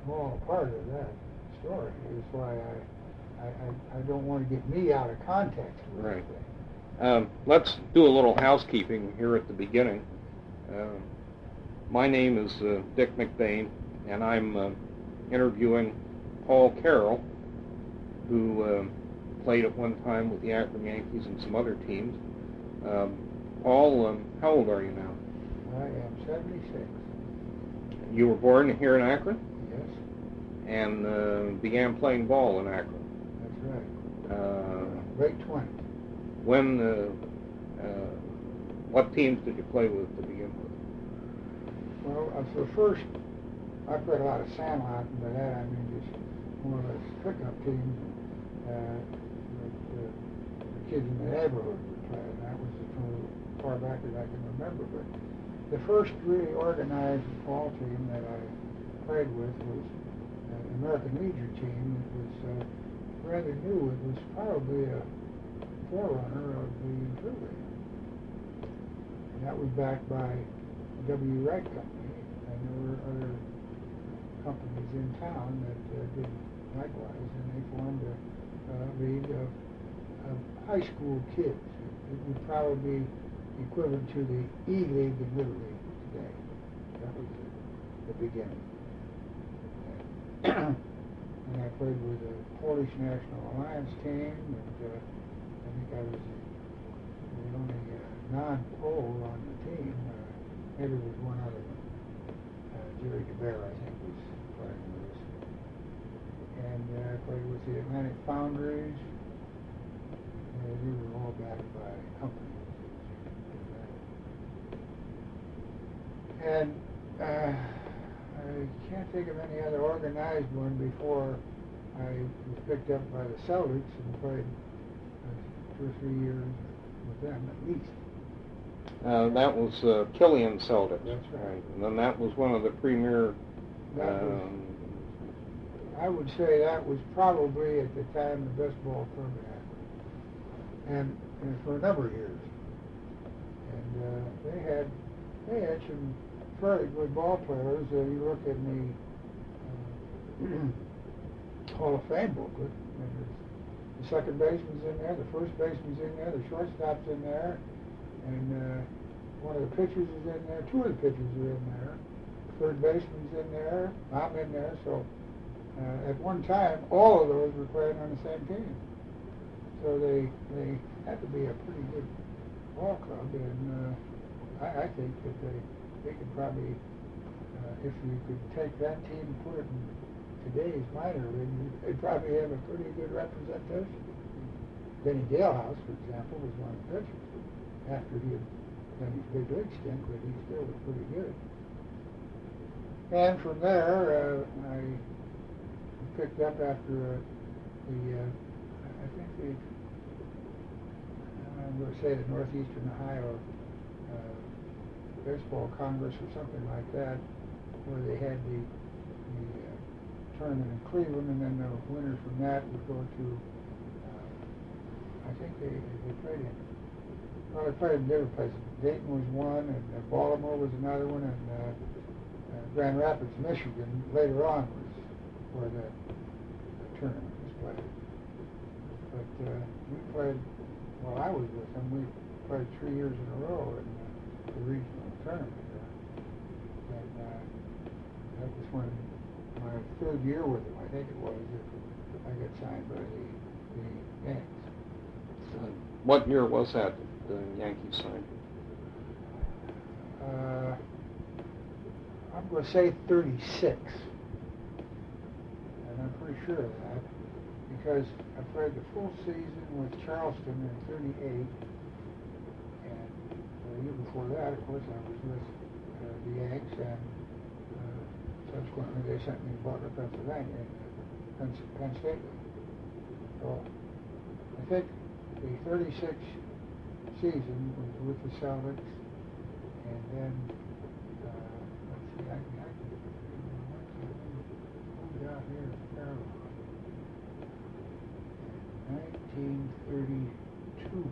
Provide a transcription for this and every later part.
small part of that story. That's why I don't want to get me out of context with Right. anything. Let's do a little housekeeping here at the beginning. My name is Dick McBain, and I'm interviewing Paul Carroll, who played at one time with the Akron Yankees and some other teams. Paul, how old are you now? I am 76. You were born here in Akron? Yes, And began playing ball in Akron. that's right. Late 20s. What teams did you play with to begin with? Well, for first, I played a lot of sandlot, and by that I mean just more or less pickup teams that the kids in the neighborhood would play, and that was from as far back as I can remember. But the first really organized ball team that I played with was an American Legion team. It was rather new. It was probably a forerunner of the Blue League. And that was backed by W. Wright Company, and there were other companies in town that did likewise, and they formed a league of high school kids. It would probably be equivalent to the E-League and Little League today. That was the beginning. And I played with the Polish National Alliance team, and I think I was the only non-Pole on the team. Maybe there was one other one. Jerry DeBear, I think, was playing with us. And I played with the Atlantic Foundries. They were all backed by companies. And I can't think of any other organized one before I was picked up by the Celtics and played 2 or 3 years with them at least. That was Killian Celtics. That's right. And then that was one of the premier... I would say that was probably at the time the best ball club in Akron, and for a number of years. And they had some fairly good ball players. You look in the Hall of Fame booklet, and the second baseman's in there, the first baseman's in there, the shortstop's in there, and one of the pitchers is in there, 2 of the pitchers are in there, third baseman's in there, I'm in there, so at one time all of those were playing on the same team. So they had to be a pretty good ball club, and I think that they could probably, if you could take that team and put it in today's minor league, they'd probably have a pretty good representation. Benny Dalehouse, for example, was one of the pitchers. After he had done his big league stint, but he still was pretty good. And from there, I picked up after I'm going to say the Northeastern Ohio Baseball Congress or something like that, where they had the tournament in Cleveland, and then the winners from that would go to, I think they played in, well, they played in different places. Dayton was one, and Baltimore was another one, and Grand Rapids, Michigan, later on was where the tournament was played. But we played, while I was with them, we played 3 years in a row in the regional tournament. And that was when my 3rd year with them, I think it was, I got signed by the Yanks. What year was that the Yankees signed? I'm going to say 36. And I'm pretty sure of that, because I played the full season with Charleston in 38. And the year before that, of course, I was with the Yanks, and subsequently they sent me to Butler, Pennsylvania, in the Penn State League. So I think the 36 season was with the Celtics, and then let's see, I moved out here to Carolina in 1932.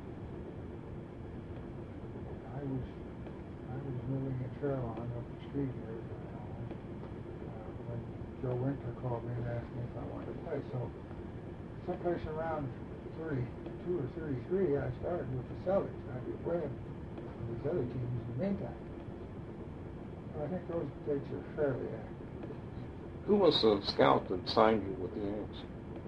I was living in Carolina up the street here when Joe Winkler called me and asked me if I wanted to play. So someplace around 32 or 33, I started with the Celtics. I'd be playing with these other teams in the meantime. So I think those dates are fairly accurate. Who was the scout that signed you with the Yanks?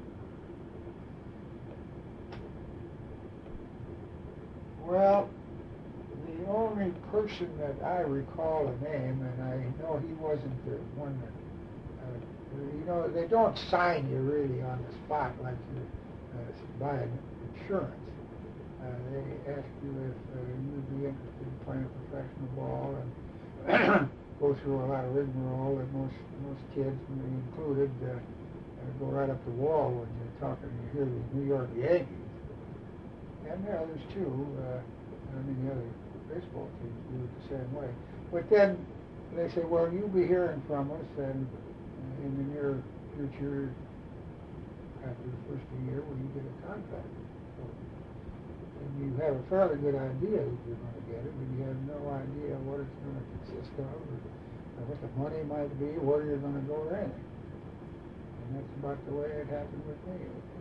Well, the only person that I recall a name, and I know he wasn't the one that, they don't sign you really on the spot like you buy insurance. They ask you if you'd be interested in playing professional ball and go through a lot of rigmarole that most kids, me included, go right up the wall when you're talking and you hear the New York Yankees. And there are others too. The other baseball teams do it the same way. But then they say, well, you'll be hearing from us, and in the near future, after the first of the year, when you get a contract. So, and you have a fairly good idea that you're going to get it, but you have no idea what it's going to consist of, or what the money might be, where you're going to go, or anything. And that's about the way it happened with me.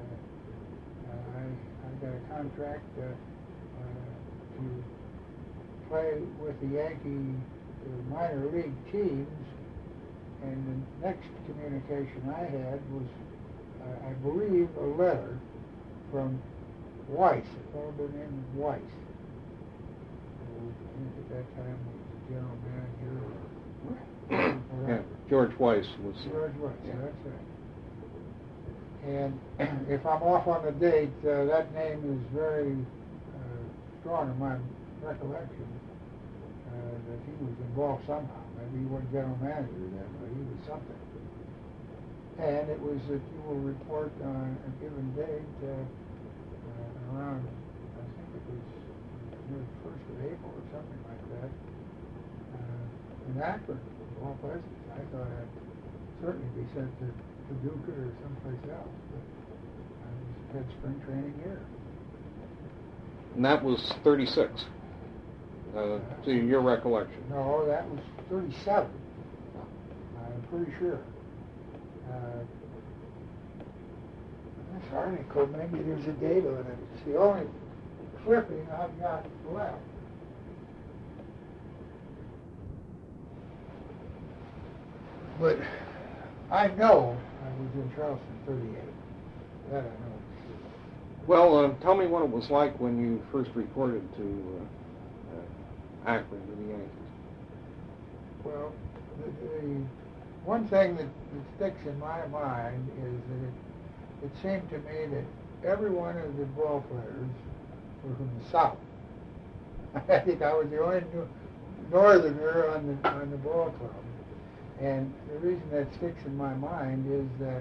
I got a contract to play with the Yankee minor league teams, and the next communication I had was, I believe, a letter from Weiss, a fellow by the name of Weiss, who I think at that time was the general manager or whatever. Yeah, George Weiss was. George Weiss, yeah. That's right. And if I'm off on the date, that name is very strong in my recollection that he was involved somehow. Maybe he wasn't general manager then, but he was something. And it was that you will report on a given date around, I think it was near the 1st of April or something like that, in Akron, of all places. I thought I'd certainly be sent to Paducah or someplace else, but I had spring training here. And that was 36, to your recollection. No, that was 37. I'm pretty sure. This article, maybe there's a date on it. It's the only clipping I've got left. But I know I was in Charleston 38. That I know. Well, tell me what it was like when you first reported to Akron to the Yankees. Well, the one thing that sticks in my mind is that it seemed to me that every one of the ball players were from the South. I think I was the only northerner on the ball club. And the reason that sticks in my mind is that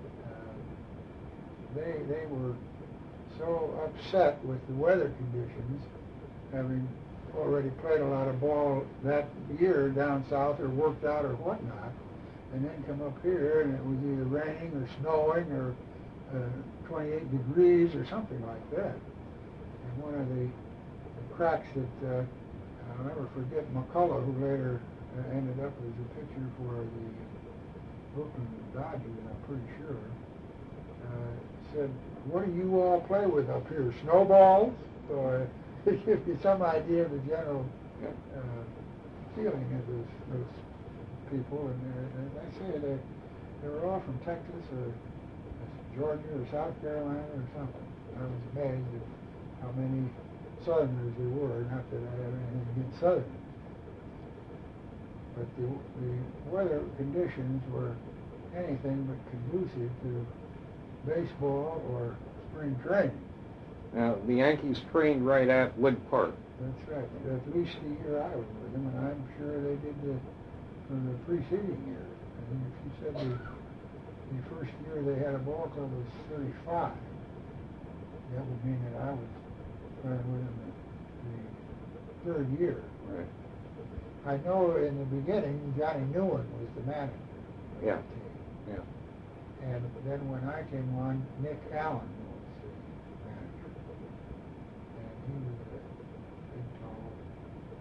they were so upset with the weather conditions, having already played a lot of ball that year down south or worked out or whatnot, and then come up here and it was either raining or snowing or 28 degrees or something like that. And one of the cracks that I'll never forget, McCullough, who later ended up as a pitcher for the Brooklyn Dodgers, I'm pretty sure, said, what do you all play with up here, snowballs? So it gives you some idea of the general feeling of those people. And I say they were all from Texas or Georgia or South Carolina or something. I was amazed at how many Southerners there were, not that I have anything against Southerners. But the weather conditions were anything but conducive to baseball or spring training. Now, the Yankees trained right at Wood Park. That's right. At least the year I was with them, and I'm sure they did for the preceding year. I mean, if you said the first year they had a ball club was 35, that would mean that I was playing with them the third year. Right. I know in the beginning Johnny Newen was the manager. Yeah. Yeah. And then when I came on, Nick Allen was the manager. And he was a big, tall,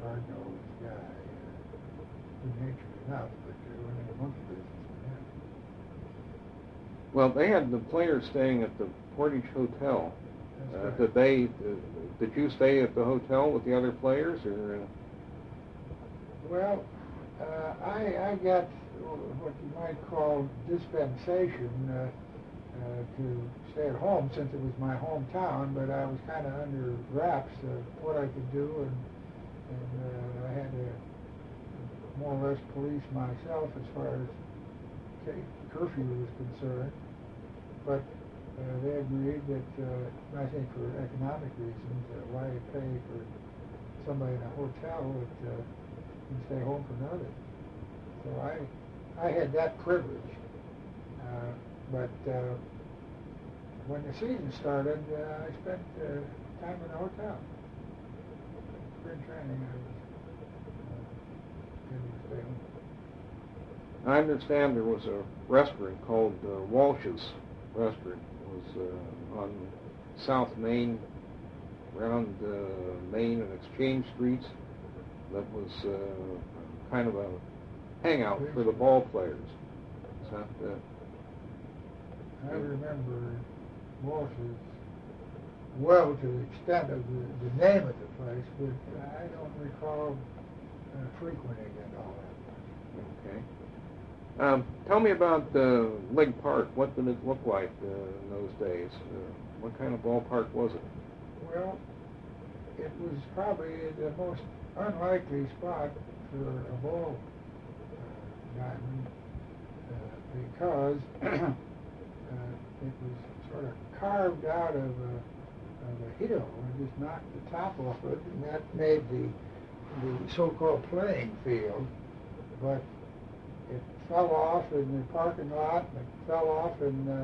hard-nosed guy. Good-natured enough, but there wasn't a monkey business with him. Well, they had the players staying at the Portage Hotel. That's right. Did you stay at the hotel with the other players, or? Well, I got what you might call dispensation to stay at home since it was my hometown, but I was kind of under wraps of what I could do, and I had to more or less police myself as far as curfew was concerned. But they agreed that, I think for economic reasons, why pay for somebody in a hotel that can stay home for nothing. So I had that privilege. But when the season started, I spent time in the hotel. Spring training, I was able to stay home. I understand there was a restaurant called Walsh's Restaurant. It was on South Main, around Main and Exchange Streets. That was kind of a hangout for the ball players. Is that, I remember Walsh's well to the extent of the name of the place, but I don't recall frequenting it all that much. Okay. Tell me about Leg Park. What did it look like in those days? What kind of ballpark was it? Well, it was probably the most unlikely spot for a ball diamond because it was sort of carved out of a hill and just knocked the top off it, and that made the so-called playing field. But it fell off in the parking lot, and it fell off in the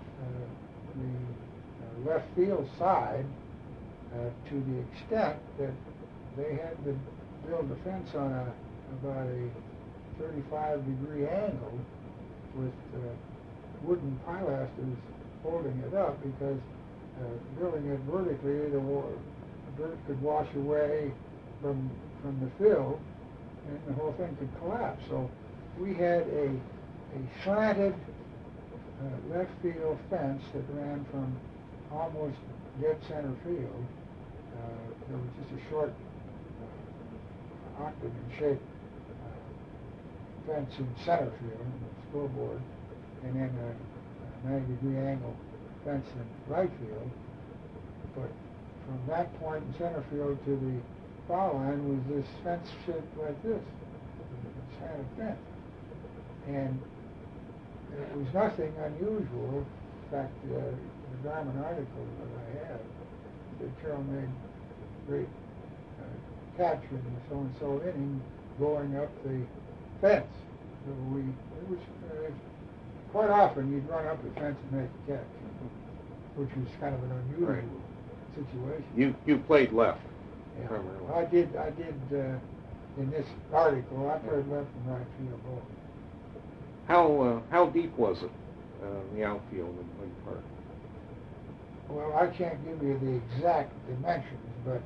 left field side to the extent that they had to build a fence on about a 35-degree angle with wooden pilasters holding it up, because building it vertically, the dirt could wash away from the field, and the whole thing could collapse. So we had a slanted left field fence that ran from almost dead center field. There was just a short octagon-shaped fence in center field, the scoreboard, and then a 90-degree angle fence in right field. But from that point in center field to the foul line was this fence shaped like this, a slanted fence. And it was nothing unusual. In fact, the Garmin article that I have, that Carroll made great catch in the so-and-so inning going up the fence. So it was quite often you'd run up the fence and make a catch, which was kind of an unusual situation. You played left. Yeah. Primarily. I did in this article, I played left and right field both. How deep was it, the outfield in Leg Park? Well, I can't give you the exact dimensions, but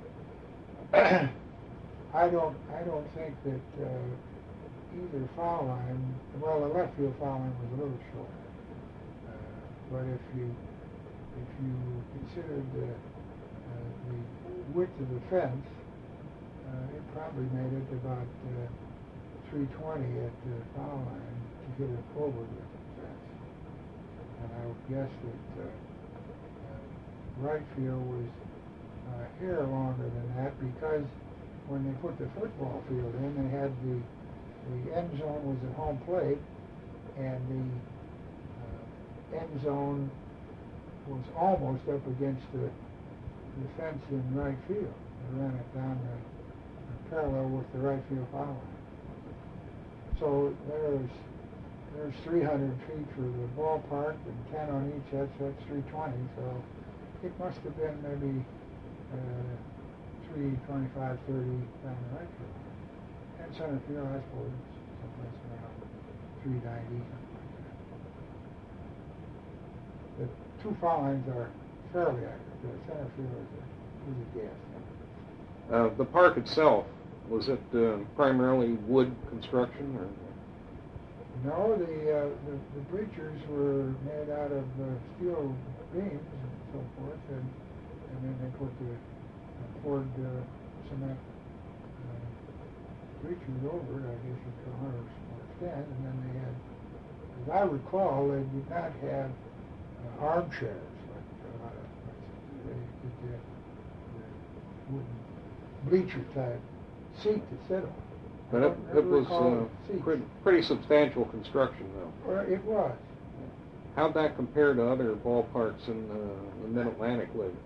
I don't think that either foul line. Well, the left field foul line was a little short, but if you considered the width of the fence, it probably made it about 320 at the foul line to get it over the fence. And I would guess that right field was a hair longer than that, because when they put the football field in, they had the end zone was at home plate, and the end zone was almost up against the fence in right field. They ran it down parallel with the right field foul line. So there's 300 feet for the ballpark and 10 on each. That's 320. So it must have been maybe 325, 30 down the right field. And center field, I suppose, someplace around 390, something like that. The two foul lines are fairly accurate. The center field is a guess. The park itself, was it primarily wood construction? Or? No, the bleachers were made out of steel beams and so forth, and then they put the poured cement bleachers over it, I guess you could understand, and then they had, as I recall, they did not have armchairs like a lot of places. They did the wooden bleacher type seat to sit on. But it was pretty substantial construction, though. Well, it was. How'd that compare to other ballparks in the Mid-Atlantic League?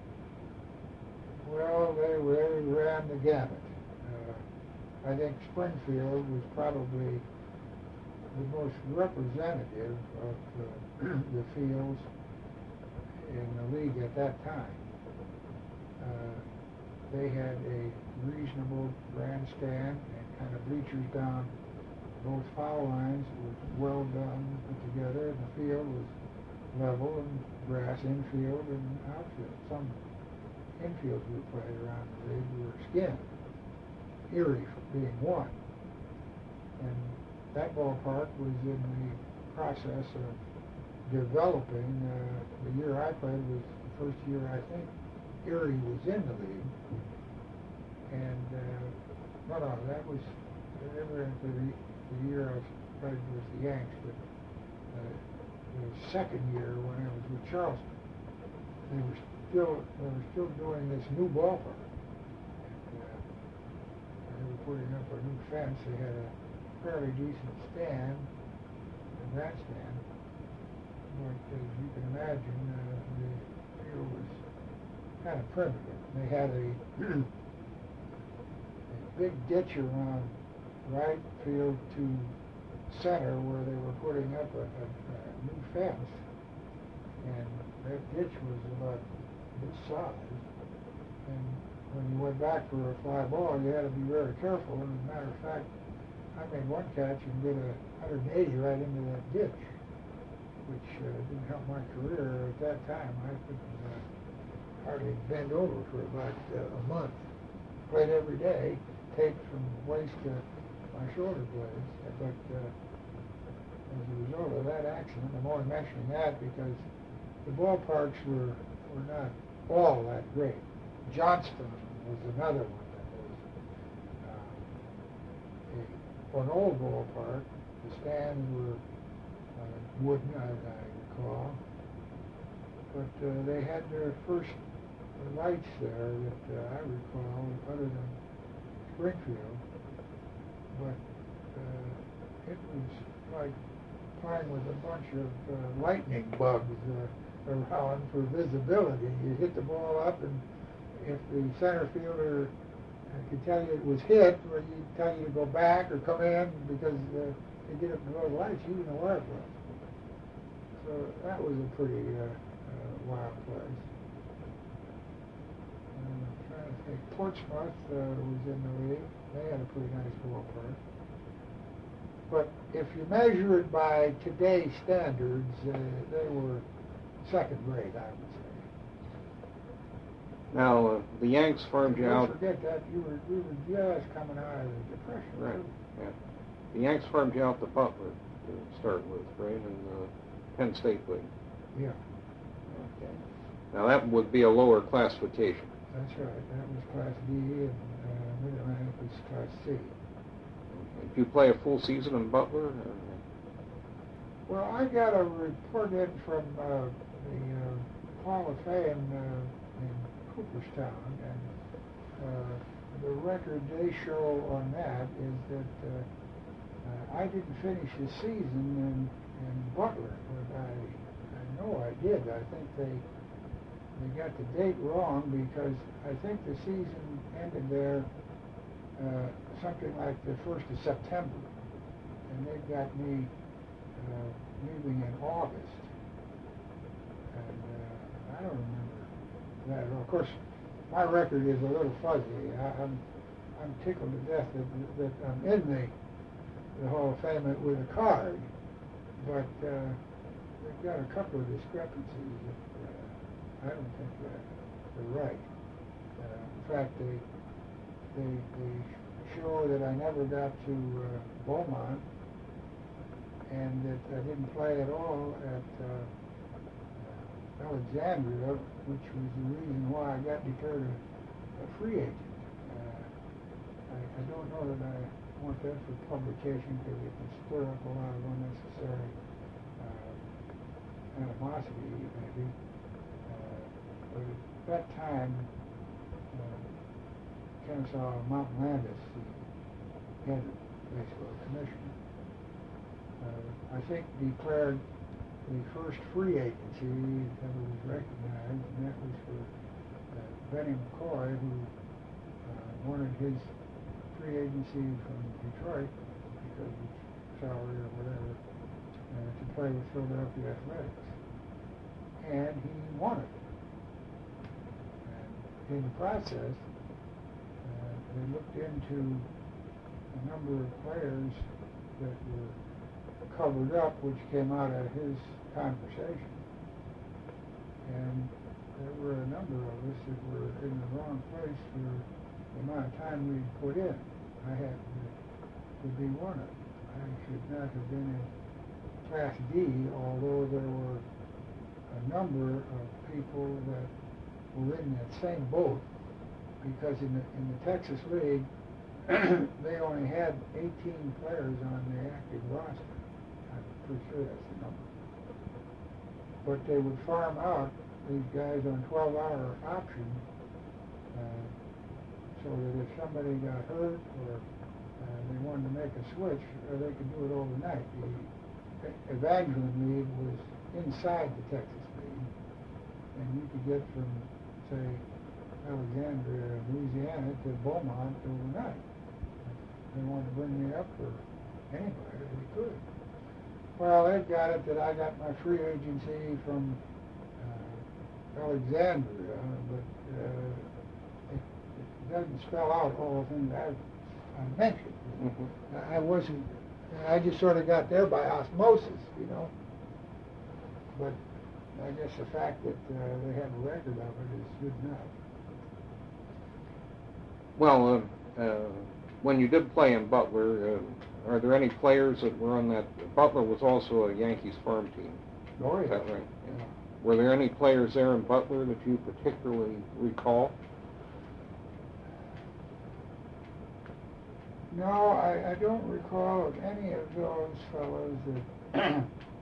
Well, they ran the gamut. I think Springfield was probably the most representative of the fields in the league at that time. They had a reasonable grandstand and kind of bleachers down both foul lines. It was well done, put together, and the field was level and grass infield and outfield. Some infields we played around the league were skinned, Erie being one. And that ballpark was in the process of developing. The year I played was the first year I think Erie was in the league. And no, that was ever into the year I played with the Yanks, but the second year when I was with Charleston, they were still doing this new ballpark. And, they were putting up a new fence. They had a fairly decent stand, a grandstand, but as you can imagine, the field was kind of primitive. They had a big ditch around right field to center where they were putting up a new fence, and that ditch was about this size, and when you went back for a fly ball, you had to be very careful. And as a matter of fact, I made one catch and did a 180 right into that ditch, which didn't help my career at that time. I couldn't hardly bend over for about a month. Played every day, taped from waist to my shoulder blades. But as a result of that accident, I'm only mentioning that because the ballparks were not all that great. Johnston was another one that was an old ballpark. The stands were wooden, as I recall. But they had their first lights there that I recall, other than Springfield. But it was like playing with a bunch of lightning bugs around for visibility. You hit the ball up, and if the center fielder could tell you it was hit, or he'd tell you to go back or come in because to get up to those lights, you didn't know where it was. So that was a pretty wild place. I'm trying to think. Portsmouth was in the league. They had a pretty nice ballpark. But if you measure it by today's standards, they were second grade, I would say. Now, the Yanks farmed you out. Don't forget that we were just coming out of the Depression. Right. Too. Yeah. The Yanks farmed you out to Butler to start with, right, in the Penn State League. Yeah. Okay. Now that would be a lower classification. That's right. That was Class D, and Mid-Atlantic was Class C. Did you play a full season in Butler? Well, I got a report in from the Hall of Fame in Cooperstown, and the record they show on that is that I didn't finish the season in Butler, but I know I did. I think they got the date wrong because I think the season ended there something like the 1st of September, and they got me leaving in August, and I don't remember that. Of course, my record is a little fuzzy. I'm tickled to death that I'm in the Hall of Fame with a card, but they've got a couple of discrepancies that I don't think they're right. In fact, they show that I never got to Beaumont, and that I didn't play at all at Alexandria, which was the reason why I got declared a free agent. I don't know that I want that for publication because it can stir up a lot of unnecessary animosity, maybe. But at that time, Kennesaw Mountain Landis, the head of baseball commissioner, I think declared the first free agency that was recognized, and that was for Benny McCoy, who wanted his free agency from Detroit because of salary or whatever, to play with Philadelphia Athletics. And he won it. And in the process, they looked into a number of players that were covered up, which came out of his conversation. And there were a number of us that were in the wrong place for the amount of time we'd put in. I happened to be one of them. I should not have been in Class D, although there were a number of people that were in that same boat, because in the Texas League, they only had 18 players on the active roster. I'm pretty sure that's the number. But they would farm out these guys on 12-hour option, so that if somebody got hurt or they wanted to make a switch, they could do it overnight. The Evangeline League was inside the Texas League, and you could get from, say, Alexandria, Louisiana to Beaumont overnight. If they wanted to bring me up for anybody, they could. Well, they've got it that I got my free agency from Alexandria, but it doesn't spell out all the things I've mentioned. Mm-hmm. I just sort of got there by osmosis, you know. But I guess the fact that they have a record of it is good enough. Well, when you did play in Butler, are there any players that were on that? Butler was also a Yankees farm team. Oh, yeah. Is that right? Yeah. Were there any players there in Butler that you particularly recall? No, I don't recall of any of those fellows that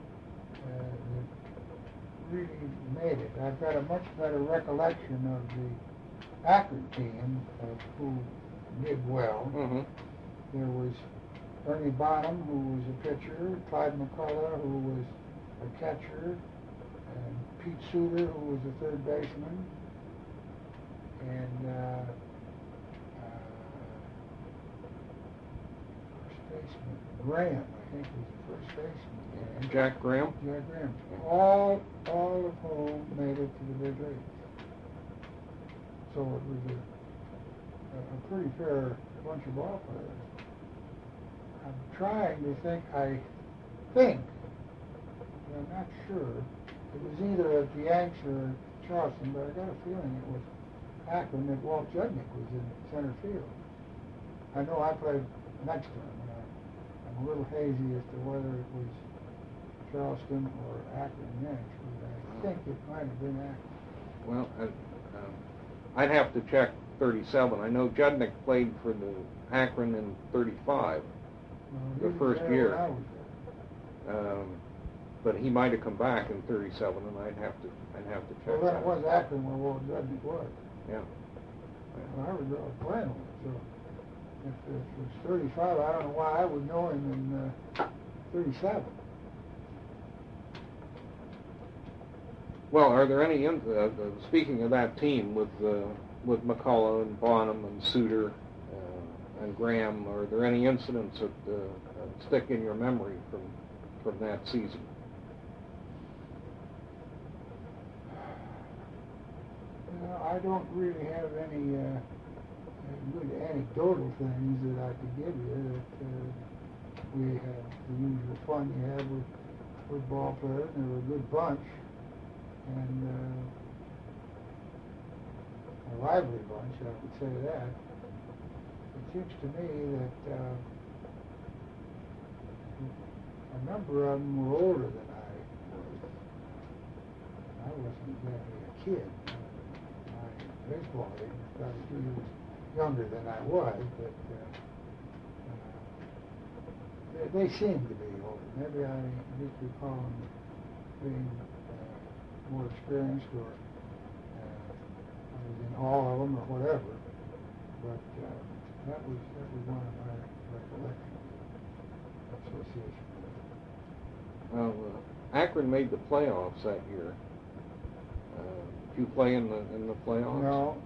really made it. I've got a much better recollection of the Akron team of who did well. Mm-hmm. There was Ernie Bonham, who was a pitcher, Clyde McCullough, who was a catcher, and Pete Suter, who was a third baseman, and baseman Graham, I think, was the first baseman. Jack Graham? Jack Graham. All of whom made it to the big leagues. So it was a pretty fair bunch of ball players. I'm trying to think, but I'm not sure. It was either at the Yanks or Charleston, but I got a feeling it was Akron that Walt Judnick was in center field. I know I played next to him. I'm a little hazy as to whether it was Charleston or Akron Yanks, but I think it might have been Akron. Well, I'd have to check 37. I know Judnick played for the Akron in 35, the first year. But he might have come back in 37, and I'd have to check. Well, that was Akron where Walt Judnick was. Yeah. Well, I was playing with him, so if it was 35, I don't know why I would know him in 37. Well, are there any, speaking of that team with McCullough and Bonham and Suter and Graham, are there any incidents that stick in your memory from that season? I don't really have any good anecdotal things that I could give you. That we had the usual fun you have with ball players, and they were a good bunch, and a lively bunch, I would say that. It seems to me that a number of them were older than I was. I wasn't exactly a kid. My baseball age was probably 2 years younger than I was, but they seemed to be older. Maybe I just recall them being more experienced, or I was in all of them, or whatever. But that was one of my recollections of association. Well, Akron made the playoffs that year. Did you play in the playoffs? No.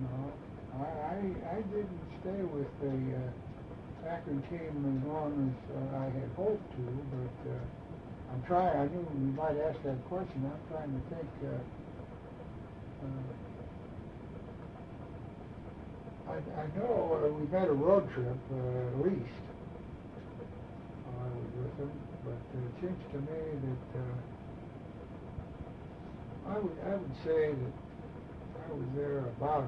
I didn't stay with the Akron team as long as I had hoped to, but I'm trying. I knew you might ask that question. I'm trying to think. I know we made a road trip at least. I was with them, but it seems to me that I would say that I was there about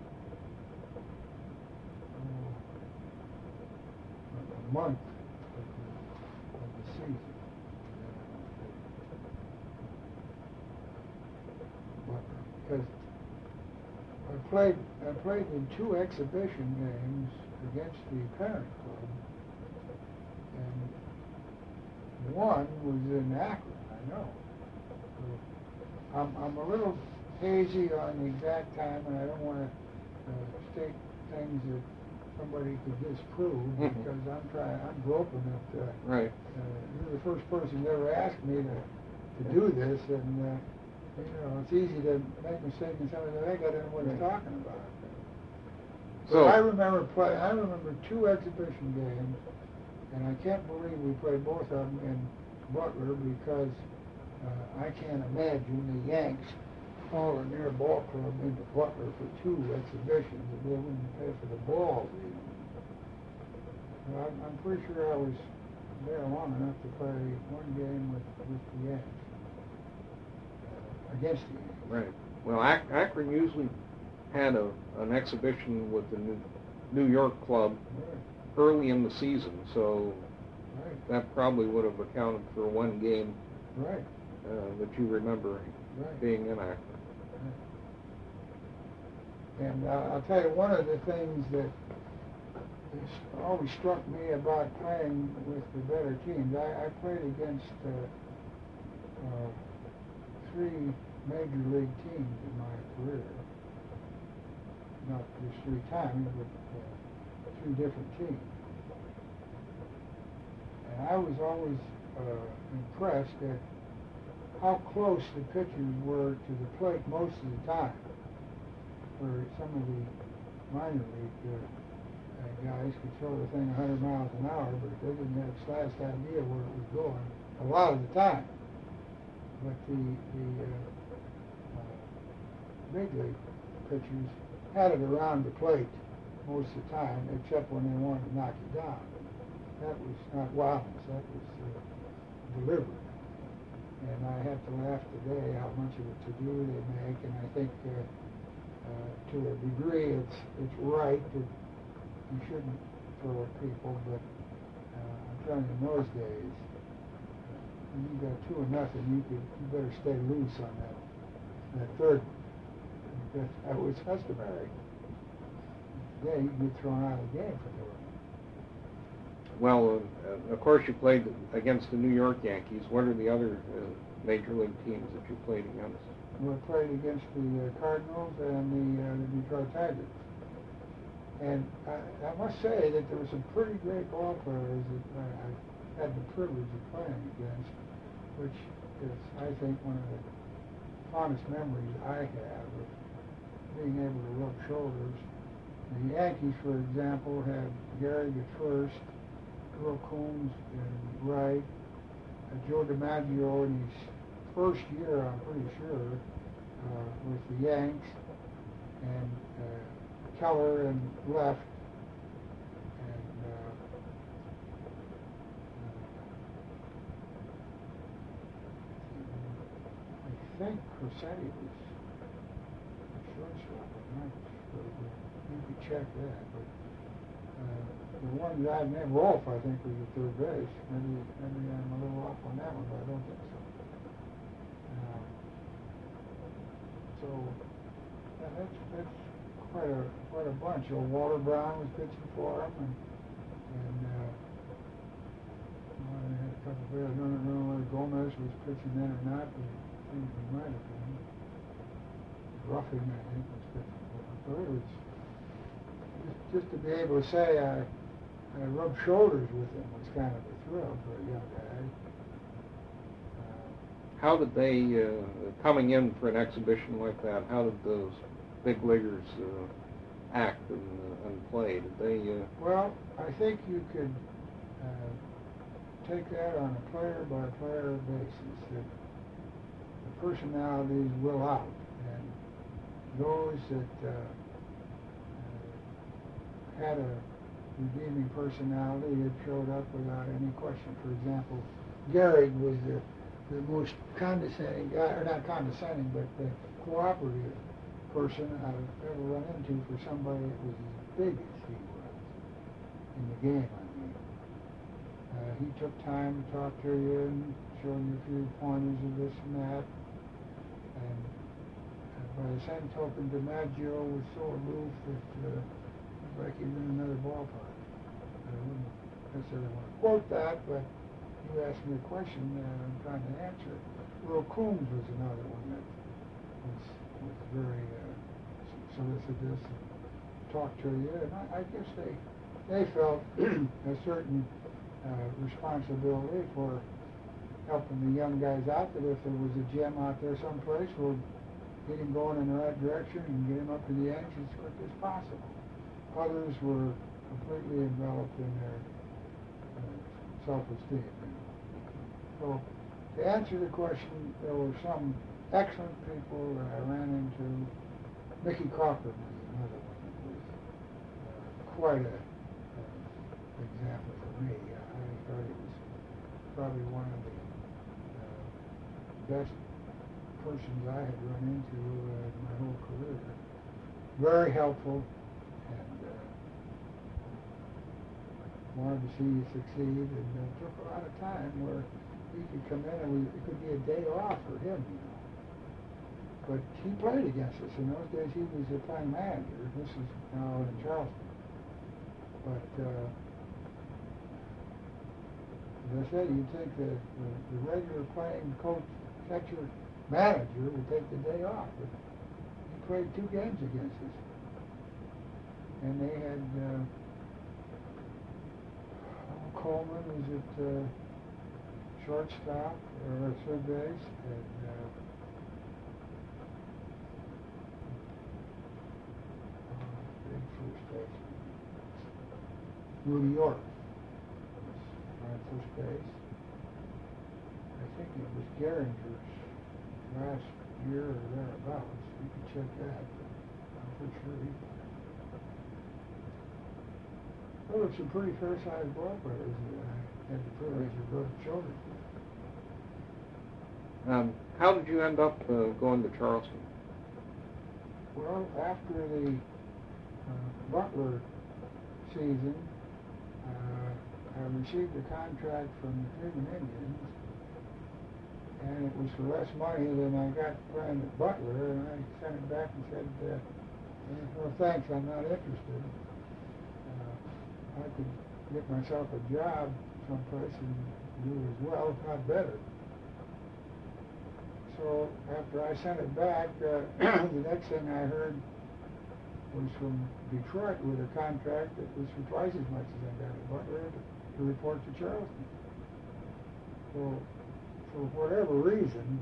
a month of the season. Because I played in 2 exhibition games against the parent club, and one was in Akron, I know. So I'm a little hazy on the exact time, and I don't want to state things that somebody could disprove, because I'm groping at right. You're the first person that ever asked me to do this, and it's easy to make mistakes and something that I got to know what I'm talking about. So I remember 2 exhibition games, and I can't believe we played both of them in Butler, because I can't imagine the Yanks hauling their ball club into Butler for 2 exhibitions, and they wouldn't pay for the balls even. I'm pretty sure I was there long enough to play one game with the Yanks. Against the Yankees. Right. Well, Akron usually had an exhibition with the New York club early in the season, so that probably would have accounted for one game that you remember being in Akron. And I'll tell you, one of the things that always struck me about playing with the better teams, I played against 3 major league teams in my career. Not just 3 times, but 3 different teams. And I was always impressed at how close the pitchers were to the plate most of the time. Where some of the minor league guys could throw the thing 100 miles an hour, but they didn't have the slightest idea where it was going a lot of the time. But the big league pitchers had it around the plate most of the time, except when they wanted to knock you down. That was not wildness, that was deliberate. And I have to laugh today how much of a to-do they make, and I think to a degree it's right that you shouldn't throw at people, but I'm telling you, in those days, when you got 2-0, you better stay loose on that third one. Because that was customary. Yeah, you could get thrown out of the game for doing it. Well, of course you played against the New York Yankees. What are the other major league teams that you played against? We played against the Cardinals and the Detroit Tigers. And I must say that there were some pretty great ball players that I had the privilege of playing against, which is, I think, one of the fondest memories I have of being able to rub shoulders. The Yankees, for example, had Gehrig at first, Earl Coombs in right, Joe DiMaggio in his first year, I'm pretty sure, with the Yanks, and Keller in left, and I think Crosetti was shortstop. I'm not sure. You could check that, but The one that I've named, Rolf, I think, was the third base. Maybe I'm a little off on that one, but I don't think so. So that's quite a bunch. Old Walter Brown was pitching for him, and I had a couple of players. I don't know whether Gomez was pitching then or not, but I think he might have been. Ruffing, I think, was pitching for him. So it was just to be able to say I rubbed shoulders with him was kind of a thrill for a young guy. How did they, coming in for an exhibition like that, how did those big leaguers act and play? Did they? Well, I think you could take that on a player-by-player basis. That the personalities will out, and those that had a redeeming personality had showed up without any question. For example, Gehrig was the most condescending guy, or not condescending, but the cooperative person I've ever run into for somebody that was as big as he was in the game, I mean. He took time to talk to you and show you a few pointers of this and that. And by the same token, DiMaggio was so aloof that it was like he was in another ballpark. I wouldn't necessarily want to quote that, but you asked me a question I'm trying to answer. Earl Coombs was another one that was very solicitous and talked to you, and I guess they felt a certain responsibility for helping the young guys out, that if there was a gem out there someplace, we'll get him going in the right direction and get him up to the edge as quick as possible. Others were completely enveloped in their self-esteem. So, to answer the question, there were some excellent people that I ran into. Mickey Crawford was another one that was quite an example for me. I thought he was probably one of the best persons I had run into in my whole career. Very helpful, and wanted to see you succeed, and it took a lot of time where he could come in and it could be a day off for him, you know. But he played against us. In those days, he was the playing manager. This is now in Charleston. But as I said, you'd think that the regular playing coach, catcher, manager would take the day off. But he played 2 games against us. And they had Coleman was at shortstop or third base, and big first baseman. Rudy York was on first base. I think it was Gehringer's last year or thereabouts. You can check that, but I'm pretty sure he played. Well, it's some pretty fair-sized ball players that I had the privilege of rubbing shoulders with. How did you end up going to Charleston? Well, after the Butler season, I received a contract from the Cleveland Indians, and it was for less money than I got playing at Butler, and I sent it back and said, well, thanks, I'm not interested. I could get myself a job someplace and do as well, if not better. So after I sent it back, the next thing I heard was from Detroit with a contract that was for twice as much as I got at Butler to report to Charleston. So for whatever reason,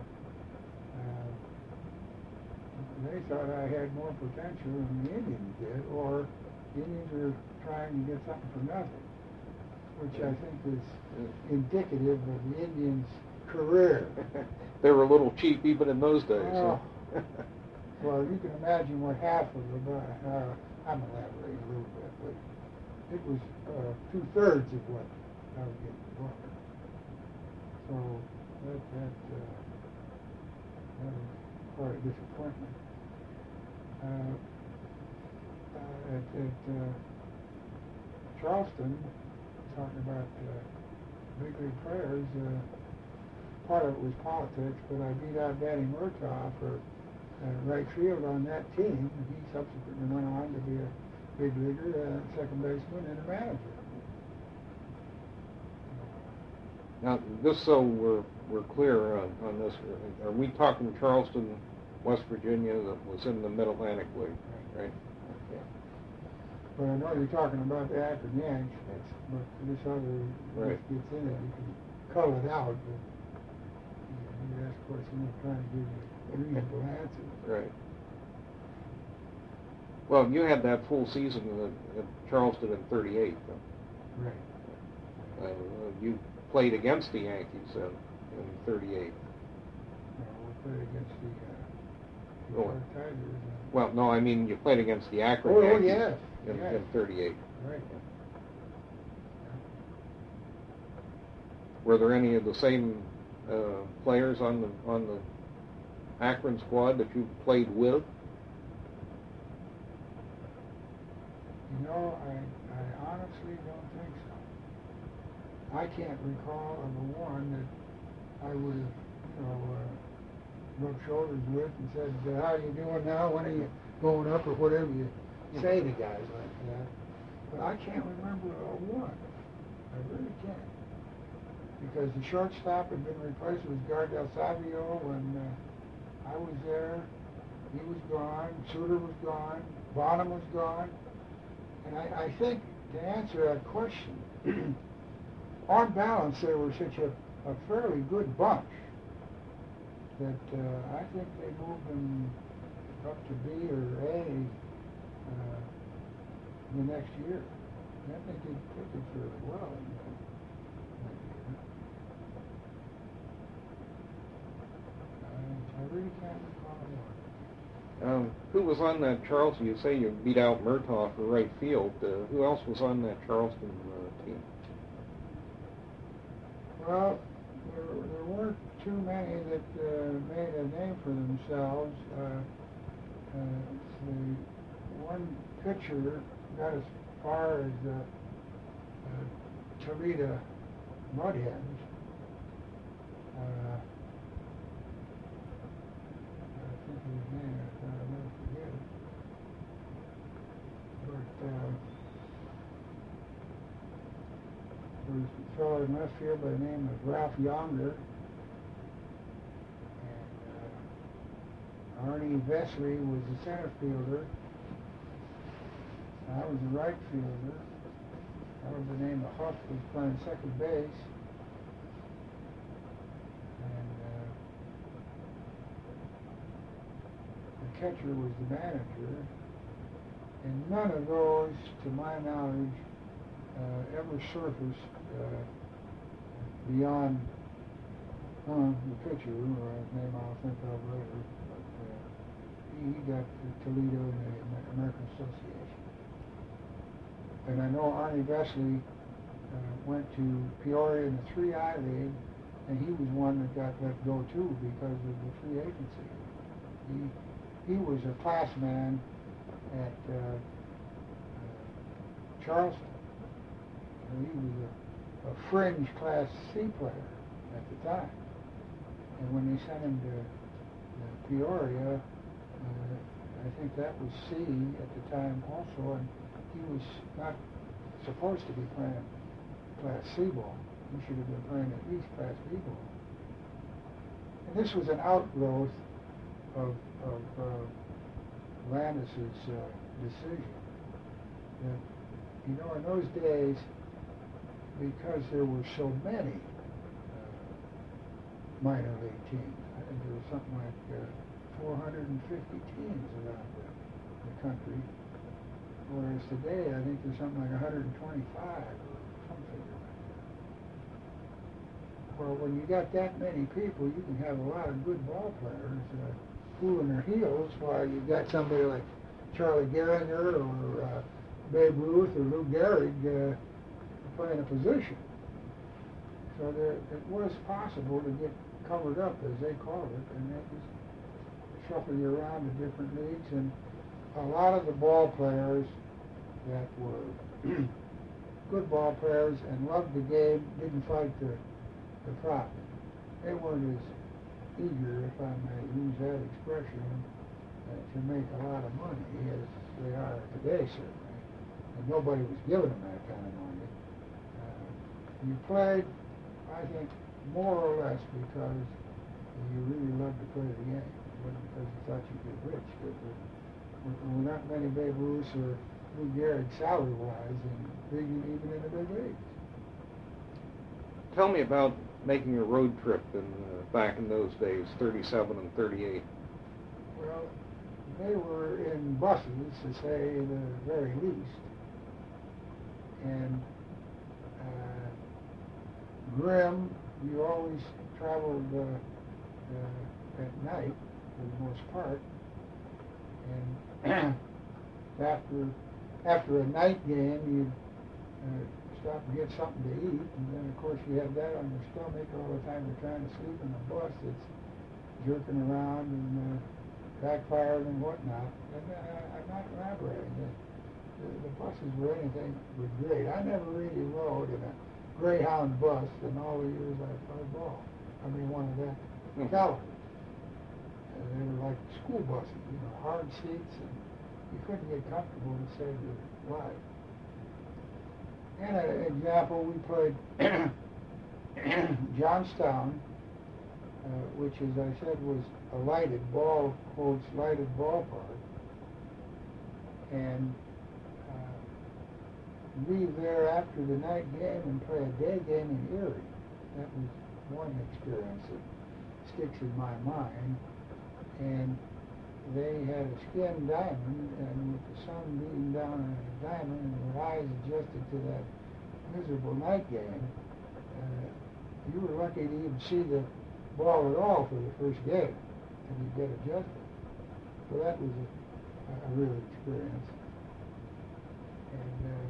they thought I had more potential than the Indians did, or the Indians were trying to get something for nothing, which I think is indicative of the Indians' career. They were a little cheap even in those days. Well, well, you can imagine what half of the I'm elaborating a little bit, but it was 2/3 of what I was getting for. So that was quite a disappointment. At Charleston, talking about big league players, part of it was politics, but I beat out Danny Murtaugh for right field on that team. He subsequently went on to be a big leaguer, second baseman, and a manager. Now, just so we're clear on this, are we talking Charleston, West Virginia, that was in the Mid-Atlantic League, right? Okay. But I know you're talking about the Akron Yanks, but this other right. gets in it, you can cull it out, but you ask questions, I'm trying to give you a reasonable answer. Right. Well, you had that full season at Charleston in '38, though. Right. You played against the Yankees in '38. No, we played against the Tigers. Well, no, I mean you played against the Akron Yankees yes. in '38. Right. Were there any of the same players on the Akron squad that you played with? You know, I honestly don't think so. I can't recall of the one that I would have, rubbed shoulders with and said, how are you doing now? When are you going up? Or whatever you say to guys like that. But I can't remember a one. I really can't. Because the shortstop had been replaced with Gardel Savio when I was there. He was gone. Suter was gone. Bonham was gone. And I think, to answer that question, on balance, they were such a fairly good bunch that I think they moved them up to B or A the next year. And I think they did fairly well in that year. I really can't recall one. Who was on that Charleston? You say you beat out Murtaugh for right field. Who else was on that Charleston team? Well, there weren't too many that made a name for themselves. The one pitcher got as far as Toledo Mudhens. I think his name, I'll never forget it. But there was a fellow in left field by the name of Ralph Younger. And Arnie Vesley was the center fielder. I was the right fielder. That was the name of Huff, was playing second base. And the catcher was the manager. And none of those, to my knowledge, ever surfaced beyond the pitcher, whose name I'll think of later. But he got to Toledo in the American Association. And I know Arnie Vesley went to Peoria in the 3I League, and he was one that got let go too because of the free agency. He was a class man at Charleston. And he was a fringe Class C player at the time. And when they sent him to Peoria, I think that was C at the time also, and he was not supposed to be playing Class C ball. He should have been playing at least Class B ball. And this was an outgrowth of Landis's decision. That, in those days, because there were so many minor league teams, I think there was something like 450 teams around the country. Whereas today, I think there's something like 125 or something like that. Well, when you got that many people, you can have a lot of good ball players cooling their heels while you got somebody like Charlie Gehringer or Babe Ruth or Lou Gehrig playing a position. So it was possible to get covered up, as they call it, and they just shuffle you around to different leagues. And a lot of the ball players that were good ball players and loved the game, didn't fight the profit. They weren't as eager, if I may use that expression, to make a lot of money as they are today, certainly. And nobody was giving them that kind of money. You played, I think, more or less because you really loved to play the game. It wasn't because you thought you'd get rich. There were not many Babe Ruths or Lou Gehrig salary-wise, even in the big leagues. Tell me about making a road trip back in those days, 37 and 38. Well, they were in buses, to say the very least. And Grimm, you always traveled at night for the most part. And after a night game, you'd stop and get something to eat, and then of course you have that on your stomach all the time you're trying to sleep in a bus that's jerking around and backfired and whatnot. And I'm not elaborating. The buses were anything but great. I never really rode in a Greyhound bus in all the years I played ball. I mean, one of that caliber. And they were like school buses, hard seats, and you couldn't get comfortable to save your life. And an example, we played Johnstown, which, as I said, was a lighted ballpark, and leave there after the night game and play a day game in Erie. That was one experience that sticks in my mind. And they had a skin diamond, and with the sun beating down on the diamond and your eyes adjusted to that miserable night game, you were lucky to even see the ball at all for the first game, and you get adjusted. So that was a real experience. And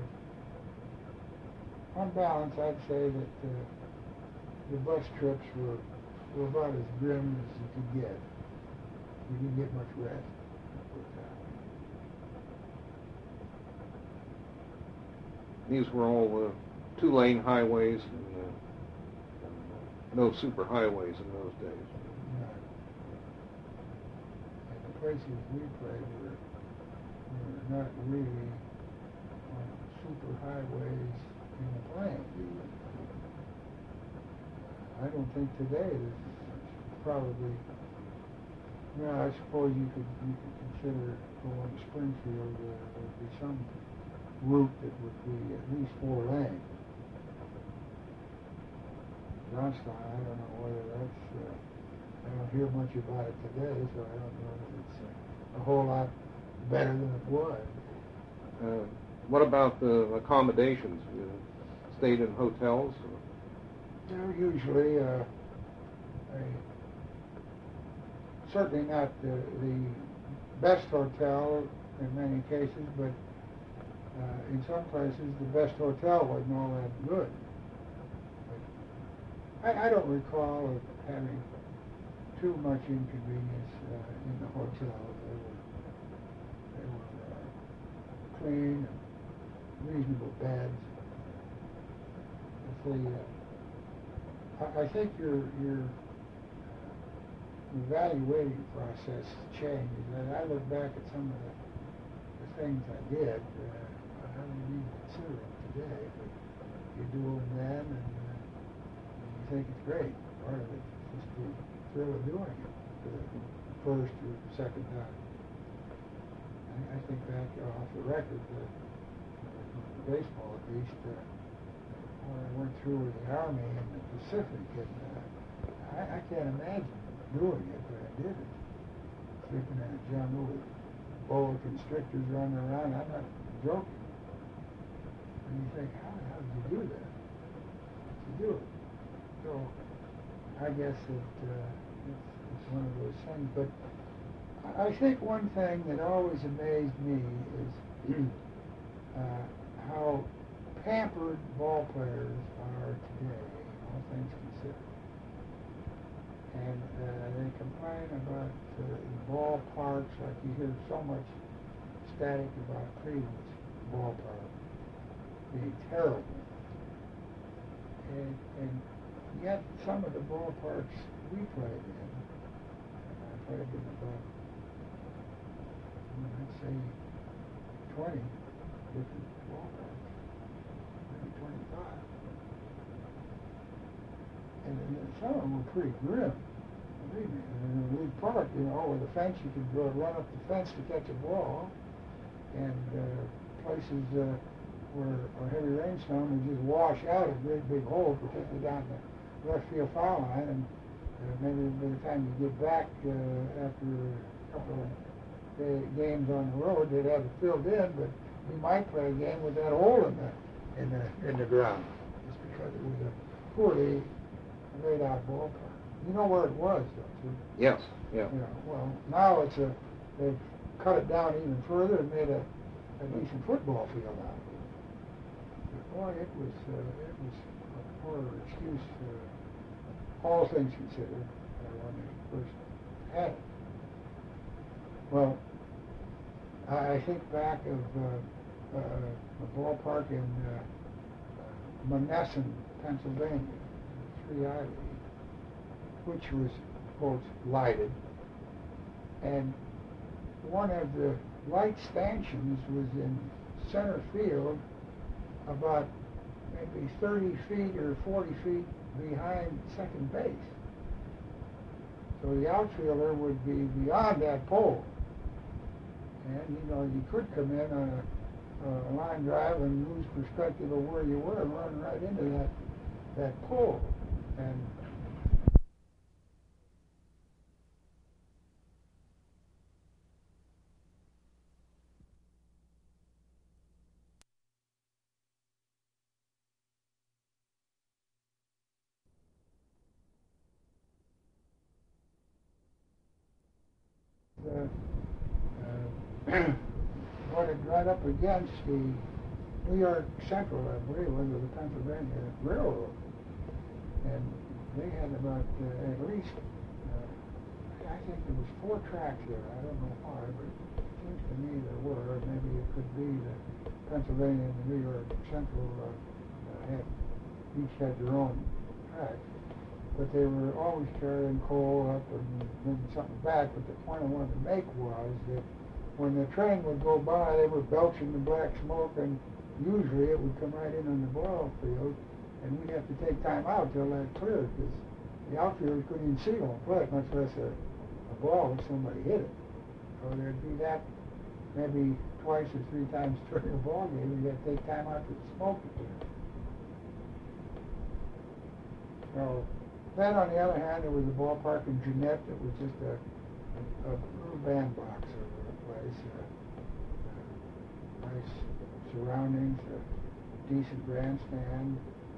on balance, I'd say that the bus trips were about as grim as you could get. You didn't get much rest. These were all two-lane highways and no super highways in those days. No. And the places we played were not really super highways in the playing field. I don't think today there's probably. I suppose you could consider going to Springfield. There'd be some route that would be at least 4 lanes. Johnstown, I don't know whether that's. I don't hear much about it today, so I don't know if it's a whole lot better than it was. What about the accommodations? You stayed in hotels? They're usually certainly not the best hotel in many cases, but in some places the best hotel wasn't all that good. But I don't recall of having too much inconvenience in the hotels. They were clean and reasonable beds. I think your evaluating process changes. And I look back at some of the things I did. I don't even consider them today, but you do them then, and you think it's great. Part of it is just the thrill of doing it for the first or second time. I think back off the record, baseball at least, when I went through with the Army in the Pacific, and I can't imagine doing it, but I did it. Sleeping in a jungle with boa constrictors running around. I'm not joking. And you think, how did you do that? To do it. So I guess it's one of those things. But I think one thing that always amazed me is how pampered ball players are today, all things considered. And they complain about ballparks, like you hear so much static about Cleveland's ballpark. being terrible. And yet some of the ballparks we played in, I played in about, I'd say 20 different ballparks, maybe 25. And some of them were pretty grim. Believe me. And in League Park, with a fence, you could go run up the fence to catch a ball. And places where a heavy rainstorm would just wash out a great big hole, particularly down the left field foul line. And maybe by the time you get back after a couple of games on the road, they'd have it filled in, but you might play a game with that hole in the ground, just because it was a poorly laid out ballpark. You know where it was, don't you? Yes, yeah. Well, now they've cut it down even further and made a decent football field out of it. But boy, it was a poor excuse, all things considered, when they first had it. Well, I think back of a ballpark in Monessen, Pennsylvania, 3I League, which was, of course, lighted. And one of the light stanchions was in center field about maybe 30 feet or 40 feet behind second base. So the outfielder would be beyond that pole. And, you could come in on a line drive and lose perspective of where you were and run right into that pole. And running right up against the New York Central, I believe, was the Pennsylvania Railroad. And they had about at least, I think there was 4 tracks there. I don't know why, but it seems to me there were. Maybe it could be that Pennsylvania and the New York Central each had their own track. But they were always carrying coal up and maybe something back. But the point I wanted to make was that when the train would go by, they were belching the black smoke, and usually it would come right in on the ball field, and we'd have to take time out till that cleared, because the outfielders couldn't even see on plate, much less a ball if somebody hit it. So there'd be that maybe twice or 3 times during a ball game. You'd have to take time out for the smoke to clear. So then, on the other hand, there was a ballpark in Jeanette that was just a little bandbox of a place. Nice surroundings, a decent grandstand,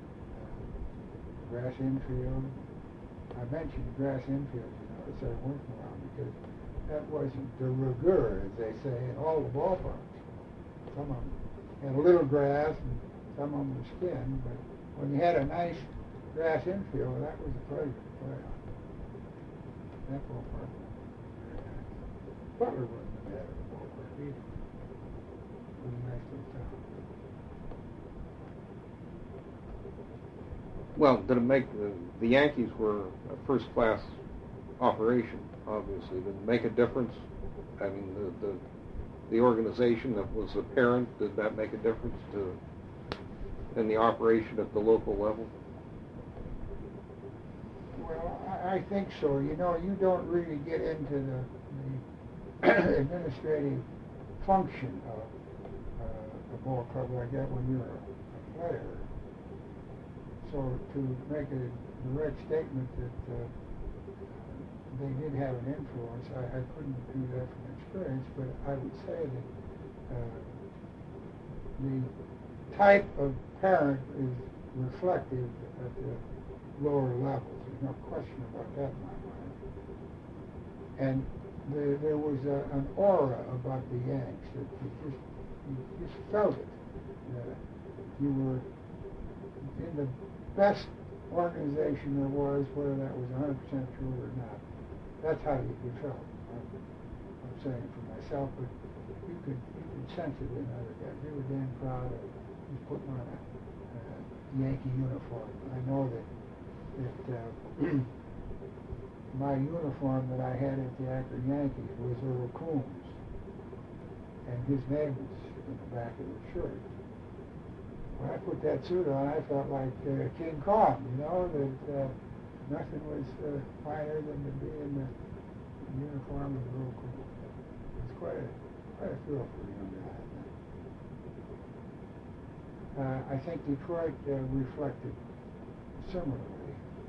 grass infield. I mentioned grass infield, as I went around, because that wasn't de rigueur, as they say, in all the ballparks. Some of them had a little grass, and some of them were skin, but when you had a nice grass infield, that was a pleasure to play on. That ballpark was very nice. Butler wasn't a bad ballpark either. It was a nice little town. Well, did it make the Yankees were a first-class operation? Obviously, did it make a difference? I mean, the organization that was the parent, did that make a difference in the operation at the local level? Well, I think so. You don't really get into the administrative function of a ball club like that when you're a player. So to make a direct statement that they did have an influence, I couldn't do that from experience, but I would say that the type of parent is reflective at the lower levels. There's no question about that in my mind. And there was an aura about the Yanks that you just felt it. You were in the best organization there was, whether that was 100% true or not. That's how you felt. I'm saying it for myself, but you could sense it in other guys. They were damn proud of was putting on a Yankee uniform. I know that my uniform that I had at the Akron Yankees was Earl Coombs, and his name was in the back of the shirt. When I put that suit on, I felt like King Kong, that nothing was finer than to be in the uniform of Earl Coombs. It's quite a thrill for a young guy. I think Detroit reflected similarly.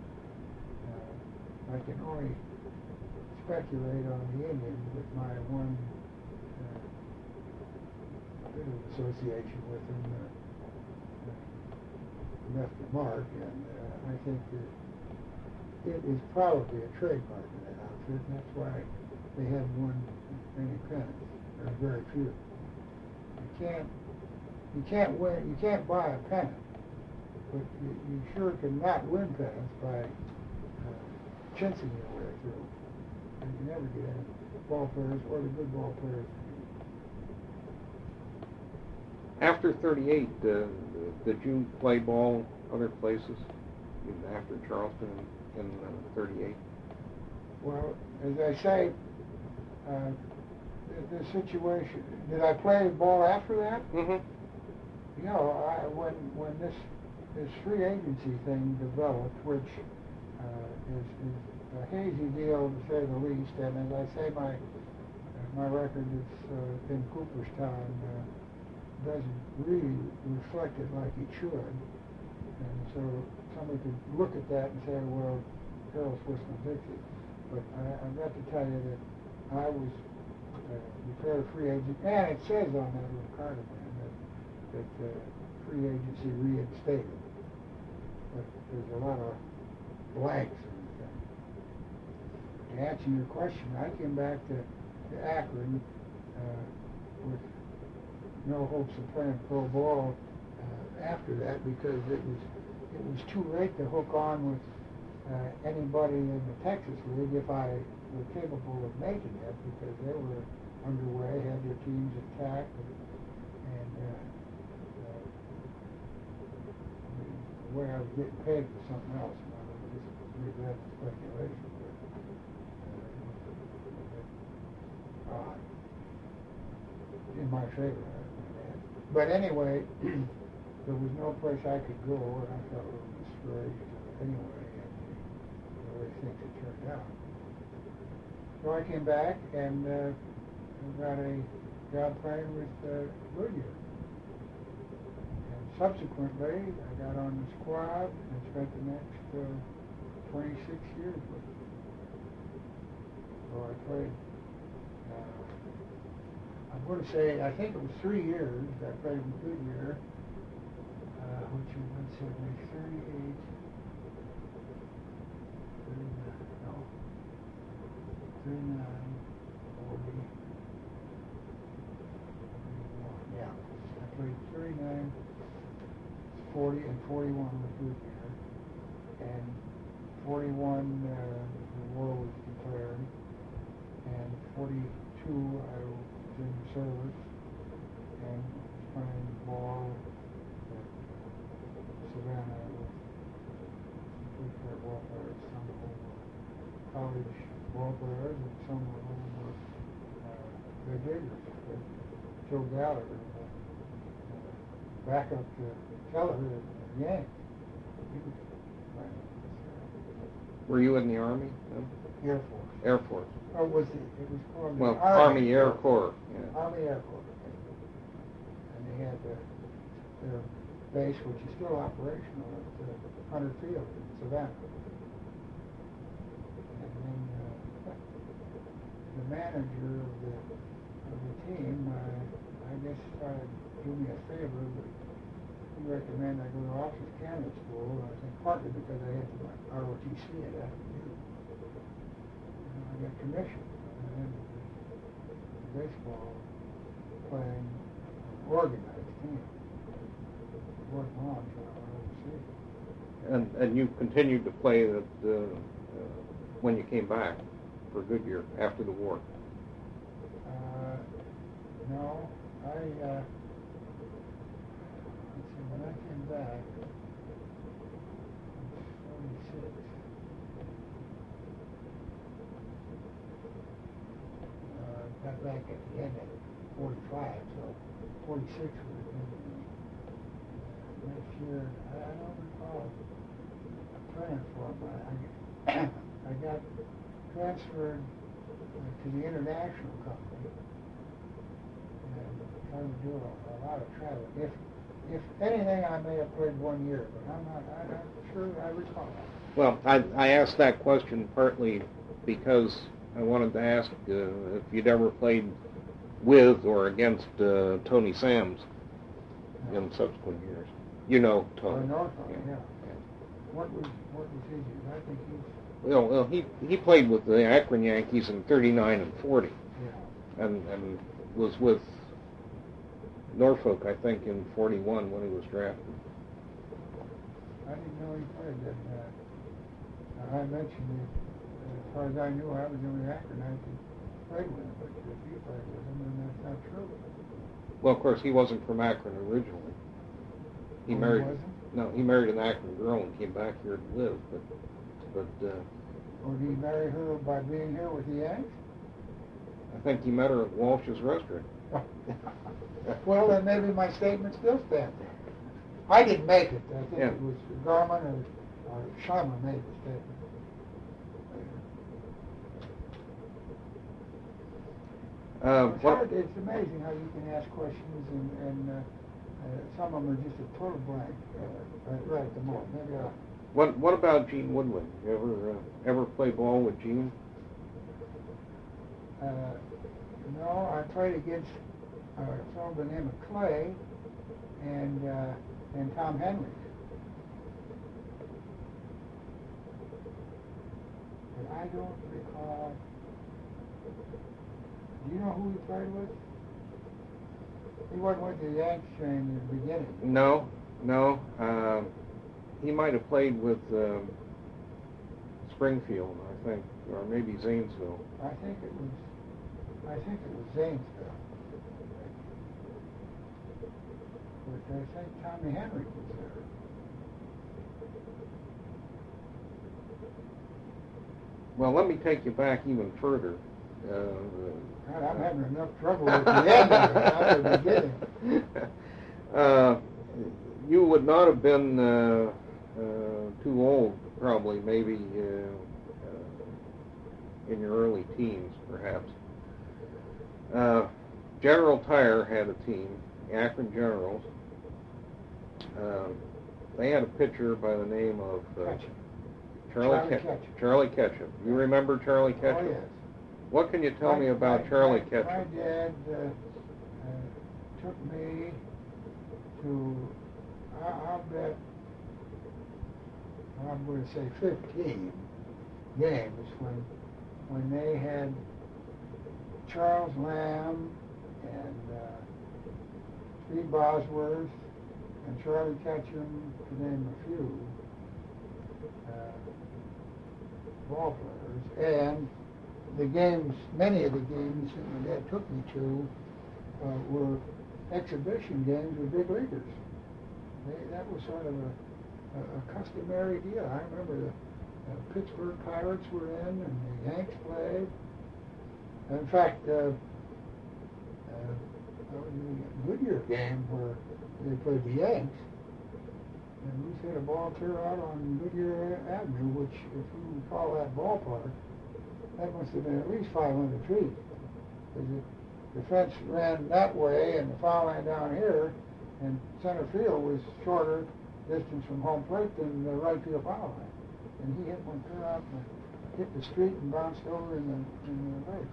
I can only speculate on the Indians with my one bit of association with them left a mark, and I think that it is probably a trademark of that outfit, and that's why they haven't won many pennants. There are very few. You can't win. You can't buy a pennant, but you sure can not win pennants by chincing your way through. And you never get any ball players or the good ball players. After 38, did you play ball other places after Charleston in 38? Well, as I say, the situation. Did I play ball after that? Mm-hmm. When this free agency thing developed, which is a hazy deal to say the least, and as I say, my record is in Cooperstown doesn't really reflect it like it should, and so somebody could look at that and say, well, Harold Swissman-Dixie. But I've got to tell you that I was declared a free agent, and it says on that little card of mine that free agency reinstated. But there's a lot of blanks in the thing. To answer your question, I came back to Akron with no hopes of playing pro ball after that, because it was too late to hook on with anybody in the Texas League if I were capable of making it, because they were underway, had their teams intact, and the way I was getting paid for something else. And I would just leave that to speculation. But in my favor. But anyway, there was no place I could go, and I felt a little discouraged anyway, and the way things had turned out. So I came back and got a job playing with Goodyear. And subsequently, I got on the squad and spent the next 26 years with them. So I played, I'm going to say, I think it was 3 years I played with Goodyear, which was, let's say, 38, 39, 40, yeah. I played 39, 40, and 41 with Goodyear. And 41, the war was declared. And 42, I was in the service and playing ball at Savannah with some good ball players, some of them were college ball players, and some of them were the diggers. Joe Gallagher, backup to Keller at the Yankees. Were you in the Army? No? Air Force. Air Force. Oh, it was called the Army Air Corps. Yeah. Army Air Corps. And they had their base, which is still operational, at Hunter Field in Savannah. And then the manager of the team, I guess, tried to do me a favor, but he recommended I go to Officers Candidate School, and I think partly because I had my ROTC at FAU. I got commissioned, and then the baseball playing organized team. It wasn't long until I went overseas. And you continued to play when you came back for Goodyear after the war? No, let's see, when I came back, I was 46. Got back at the end at 45, so 46 would have been next year. I don't recall playing for him. I got transferred to the international company and tried to do a lot of traveling. If anything, I may have played 1 year, but I'm not sure I recall. Well, I asked that question partly because I wanted to ask if you'd ever played with or against Tony Sams in subsequent years. You know Tony. Norfolk, yeah. What was his year? I think he's... Well, he played with the Akron Yankees in 39 and 40. Yeah. And was with Norfolk, I think, in 41 when he was drafted. I didn't know he played that. I mentioned it. As far as I knew, I was the only Akron I played with him, but if you played with him, then that's not true. Well, of course, he wasn't from Akron originally. He married. Wasn't? No, he married an Akron girl and came back here to live. But Or did he marry her by being here with the Yanks? I think he met her at Walsh's restaurant. Well, then maybe my statement still stands. I didn't make it. I think Yeah. it was Garman or Schleimer made the statement. It's amazing how you can ask questions and some of them are just a total blank right at the moment. Maybe What about Gene Woodward? You ever play ball with Gene? no, I played against a fellow by the name of Clay and Tom Henry. But I don't recall. Do you know who he played with? He wasn't with the Yanks in the beginning. No. He might have played with Springfield, I think, or maybe Zanesville. I think it was Zanesville. But I think Tommy Henry was there. Well, let me take you back even further. God, I'm having enough trouble with the end of it, not the beginning. You would not have been too old, probably, maybe in your early teens, perhaps. General Tire had a team, Akron Generals. They had a pitcher by the name of Charlie Ketchum. You remember Charlie Ketchum? Oh, yes. What can you tell me about Charlie Ketchum? My dad took me to, I'll bet, I'm going to say 15 games when they had Charles Lamb and Steve Bosworth and Charlie Ketchum, to name a few, ball players, and the games, many of the games that my dad took me to were exhibition games with big leaguers. That was sort of a customary deal. I remember the Pittsburgh Pirates were in and the Yanks played. In fact, there was a Goodyear game where they played the Yanks, and we hit a ball clear out on Goodyear Avenue, which, if you recall that ballpark, that must have been at least 500 feet. The fence ran that way and the foul line down here, and center field was shorter distance from home plate than the right field foul line. And he hit one clear out and hit the street and bounced over in the lake.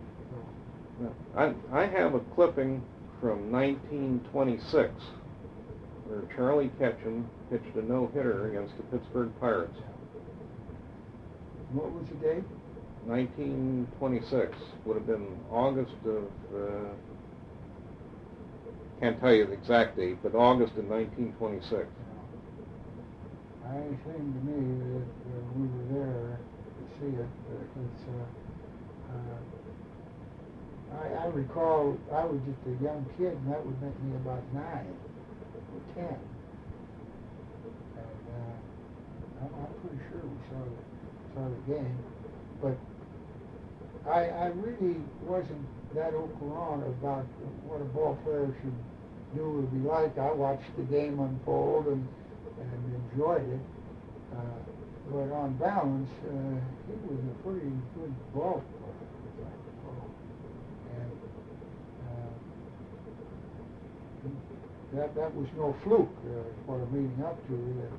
So. I have a clipping from 1926 where Charlie Ketchum pitched a no-hitter against the Pittsburgh Pirates. What was the date? 1926 would have been August of, can't tell you the exact date, but August of 1926. It seemed to me that we were there to see it because I recall I was just a young kid, and that would make me about 9 or 10. pretty sure we saw the game. But I really wasn't that au courant about what a ball player should do or be like. I watched the game unfold and enjoyed it. But on balance, he was a pretty good ball player, as I recall. And that was no fluke, what I'm leading up to, that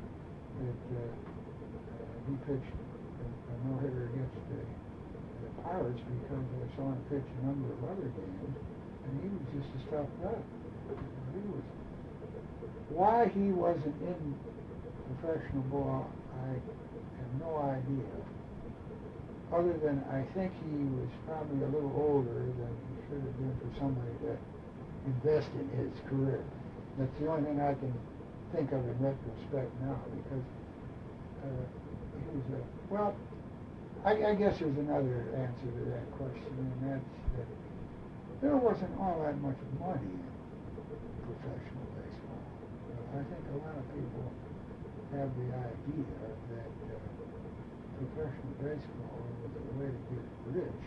he pitched a no-hitter against the Pirates, because I saw him pitch a number of other games, and he was just a tough guy. Why he wasn't in professional ball, I have no idea. Other than I think he was probably a little older than he should have been for somebody to invest in his career. That's the only thing I can think of in retrospect now, because he was a, well, I guess there's another answer to that question, and that's that there wasn't all that much money in professional baseball. I think a lot of people have the idea that professional baseball was a way to get rich.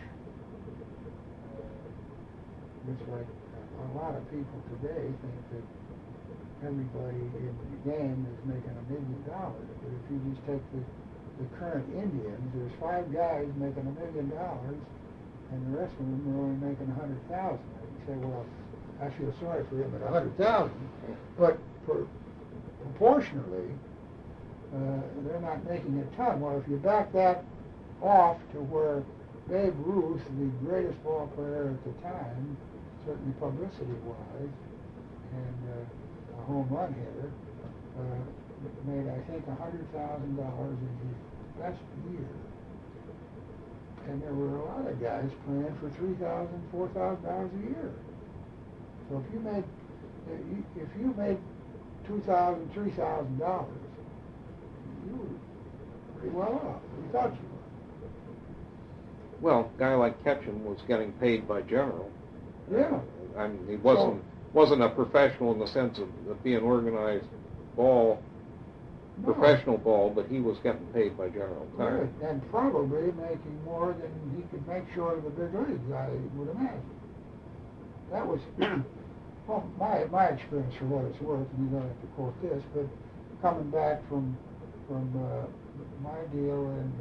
Just like a lot of people today think that everybody in the game is making $1 million. But if you just take the current Indians, there's 5 guys making $1 million, and the rest of them are only making 100,000. You say, well, I feel sorry for him at 100,000, but proportionally, they're not making a ton. Well, if you back that off to where Babe Ruth, the greatest ball player at the time, certainly publicity-wise, and a home run hitter, made, I think, $100,000 in his best year. And there were a lot of guys playing for $3,000, $4,000 a year. So if you made $2,000, $3,000, you were pretty well off. You thought you were. Well, a guy like Ketchum was getting paid by General. Yeah. I mean, he wasn't a professional in the sense of being organized ball, No. professional ball, but he was getting paid by General Tire. Right, and probably making more than he could make short of the big leagues, I would imagine. That was, well, my experience, for what it's worth, and you don't have to quote this, but coming back from my deal and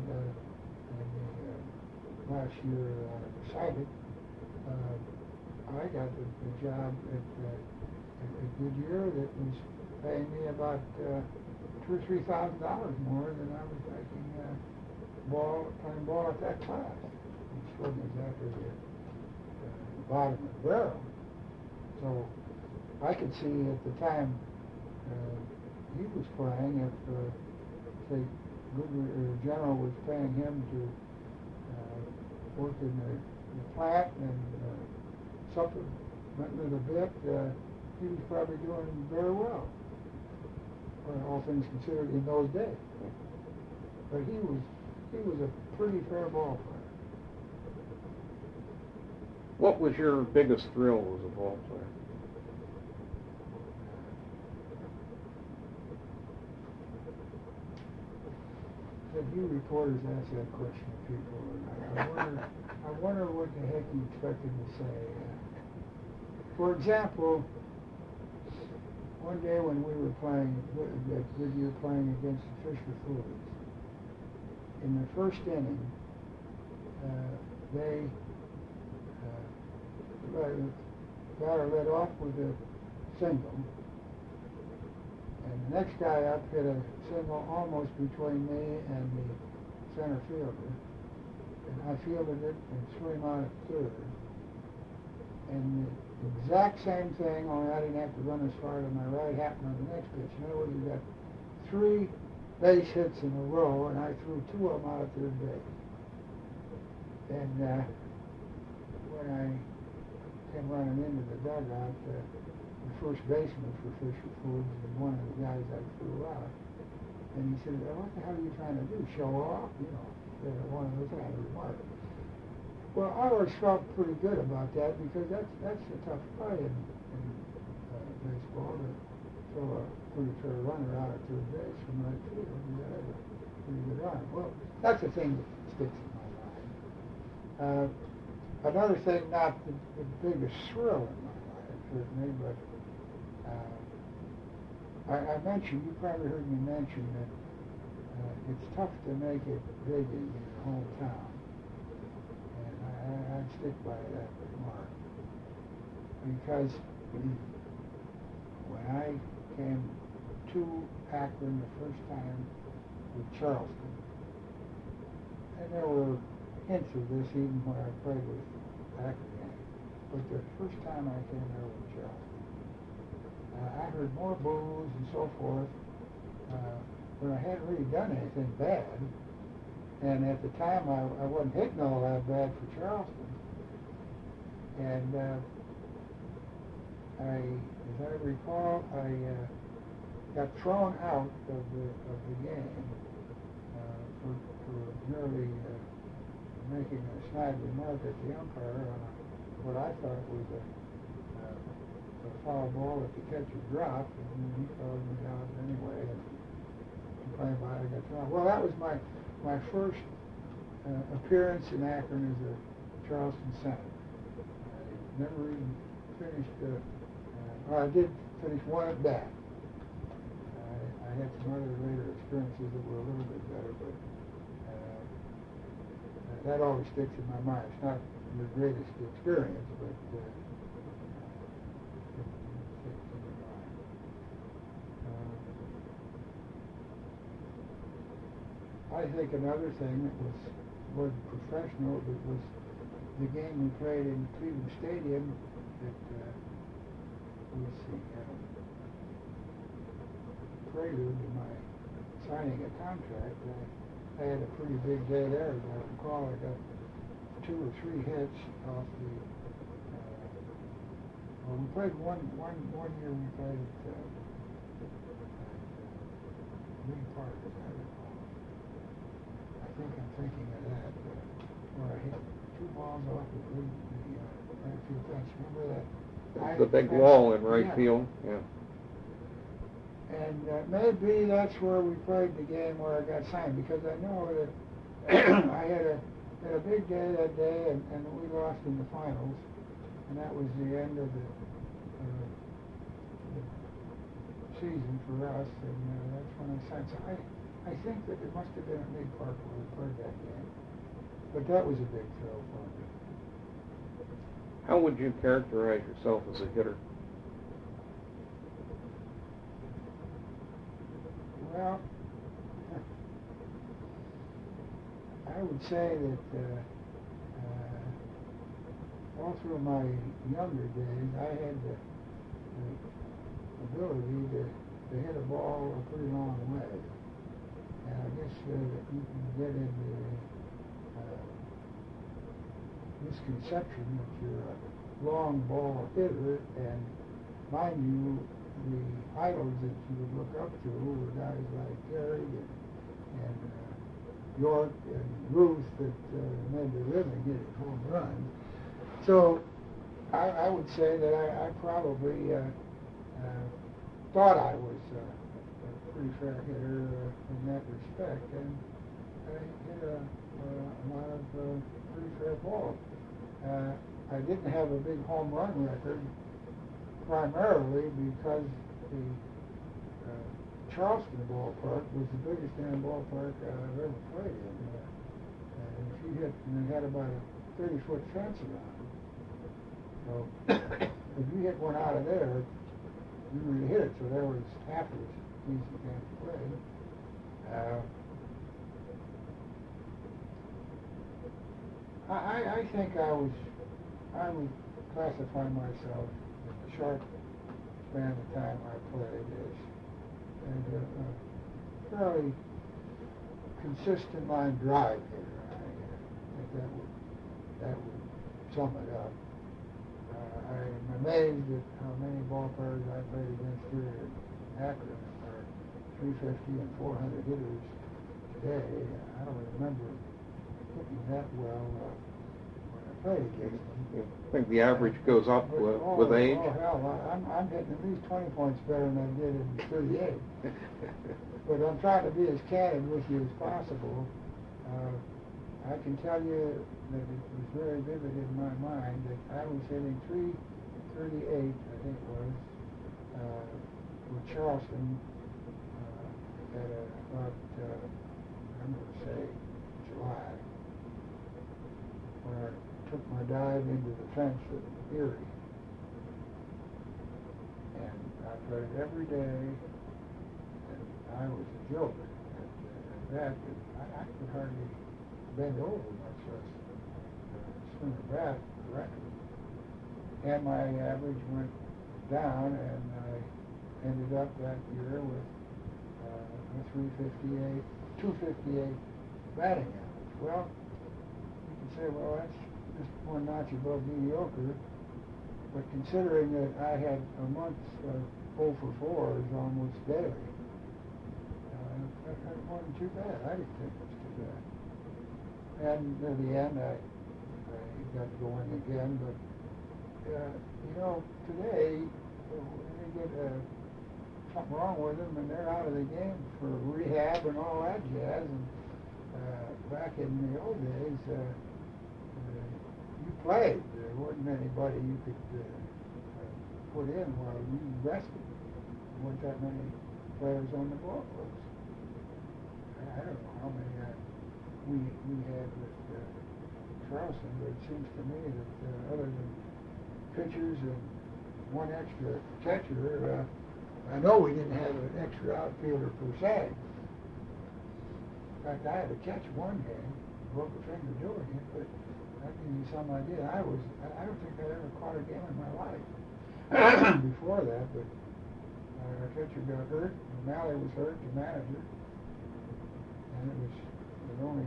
last year decided, I got the job at Goodyear that was paying me about $2,000 or $3,000 more than I was making playing ball at that class, which wasn't exactly the bottom of the barrel. So I could see at the time he was playing, if say Goodyear General was paying him to work in the plant and supplemented a bit, he was probably doing very well, all things considered in those days. But he was a pretty fair ball player. What was your biggest thrill as a ball player? You reporters ask that question to people, and I wonder what the heck you expected to say. For example, one day when we were playing at Goodyear, playing against the Fisher Foods, in the first inning, they batter led off with a single, and the next guy up hit a single almost between me and the center fielder, and I fielded it and threw him out at third. And the exact same thing, only I didn't have to run as far to my right, happened on the next pitch. In other words, we got 3 base hits in a row, and I threw 2 of them out at third base. And when I came running into the dugout, the first baseman for Fisher Foods was one of the guys I threw out. And he said, well, what the hell are you trying to do, show off? You know, one of those kind of remarks. Well, I always felt pretty good about that, because that's a tough play in baseball, to throw a pretty fair runner out at third base from right field. pretty good arm. Well, that's the thing that sticks in my mind. Another thing, not the biggest thrill in my life, certainly, but I mentioned, you probably heard me mention that it's tough to make it big in your hometown. And I'd stick by that remark. Because when I came to Akron the first time with Charleston, and there were hints of this even when I played with Akron, but the first time I came there with Charleston, I heard more boos and so forth, when I hadn't really done anything bad. And at the time, I wasn't hitting all that bad for Charleston. And as I recall, I got thrown out of the game for merely making a snide remark at the umpire on what I thought was a foul ball that the catcher dropped, and he called me out anyway. And complained about it, I got thrown out. Well, that was my first appearance in Akron as a Charleston Senator. I never even finished, well, I did finish one at bat. I had some other later experiences that were a little bit better, but that always sticks in my mind. It's not the greatest experience, but it sticks in my mind. I think another thing that was professional, that was the game we played in Cleveland Stadium that was the prelude to my signing a contract. I had a pretty big day there, as I recall. I got 2 or 3 hits off the. Well, we played one year. We played at Lee Park, as I recall. I think I'm thinking of that, where I hit 2 balls off the right field fence. Remember that? The big wall in right field. Yeah. And maybe that's where we played the game where I got signed, because I know that I had a big day that day, and we lost in the finals, and that was the end of the season for us, and that's when I signed. So I think that it must have been at Lee Park where we played that game, but that was a big thrill for me. How would you characterize yourself as a hitter? Well, I would say that all through my younger days, I had the ability to hit a ball a pretty long way. And I guess that you can get into misconception that you're a long ball hitter, and mind you, the idols that you would look up to were guys like Gary and York and Ruth that made their living getting home runs. So I would say that I probably thought I was a pretty fair hitter in that respect, and I hit a lot of pretty fair balls. I didn't have a big home run record, primarily because the Charleston ballpark was the biggest damn ballpark I've ever played in. And if you hit, and it had about a 30-foot fence around it. So if you hit one out of there, you really hit it. So there was half as easy game to play. I think I would classify myself in the short span of time I played as a fairly consistent line drive hitter. I think that would sum it up. I'm amazed at how many ball players I played against here in Akron are 350 and 400 hitters today. I don't remember hitting that well when I played against them. I think the average goes up with age. Oh hell, I'm hitting at least 20 points better than I did in 38. But I'm trying to be as candid with you as possible. I can tell you that it was very vivid in my mind that I was hitting 338, I think it was, with Charleston at about, I'm going to say, July, when I took my dive into the fence at Erie. And I played every day, and I was a joke at that. I could hardly bend over, much less swing a bat correctly. And my average went down, and I ended up that year with a 258 batting average. Well, you can say, well, that's just one notch above mediocre, but considering that I had a month of 0 for 4s almost daily, that wasn't too bad. I didn't think it was too bad. And near the end, I got going again, but today, when they get something wrong with them and they're out of the game for rehab and all that jazz, and back in the old days, you played. There wasn't anybody you could put in while you rested. There weren't that many players on the ball clubs. I don't know how many we had with Charleston, but it seems to me that other than pitchers and one extra catcher, I know we didn't have an extra outfielder per se. In fact, I had to catch one game, broke a finger doing it, but that gives you some idea. I don't think I ever caught a game in my life before that, but our catcher got hurt, and Malley was hurt, the manager, and it was only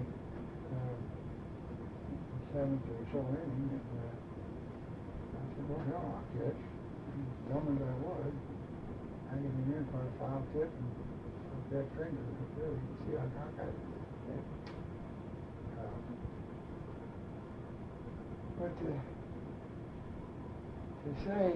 seventh or so inning, and I said, well, hell, I'll catch. Dumb as I was, I get in here for a foul tip and broke that finger up there. You can see how cockeyed it is. But to say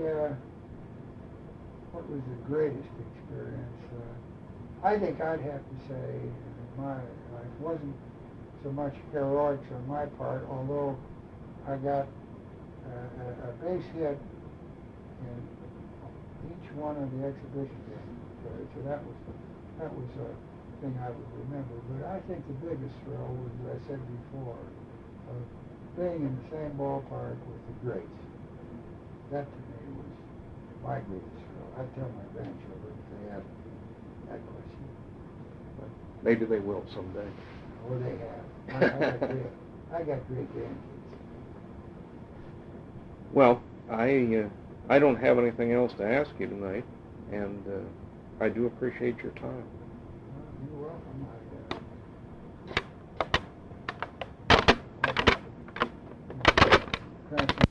what was the greatest experience, I think I'd have to say my life wasn't so much heroics on my part, although I got a base hit in each one of the exhibition games. So that was a thing I would remember. But I think the biggest thrill was, as I said before, of being in the same ballpark with the greats. That to me was my greatest thrill. I'd tell my grandchildren if they asked me that question. But maybe they will someday. Oh, they have. I got great grandkids. Well, I don't have anything else to ask you tonight, and I do appreciate your time. Well, you're welcome.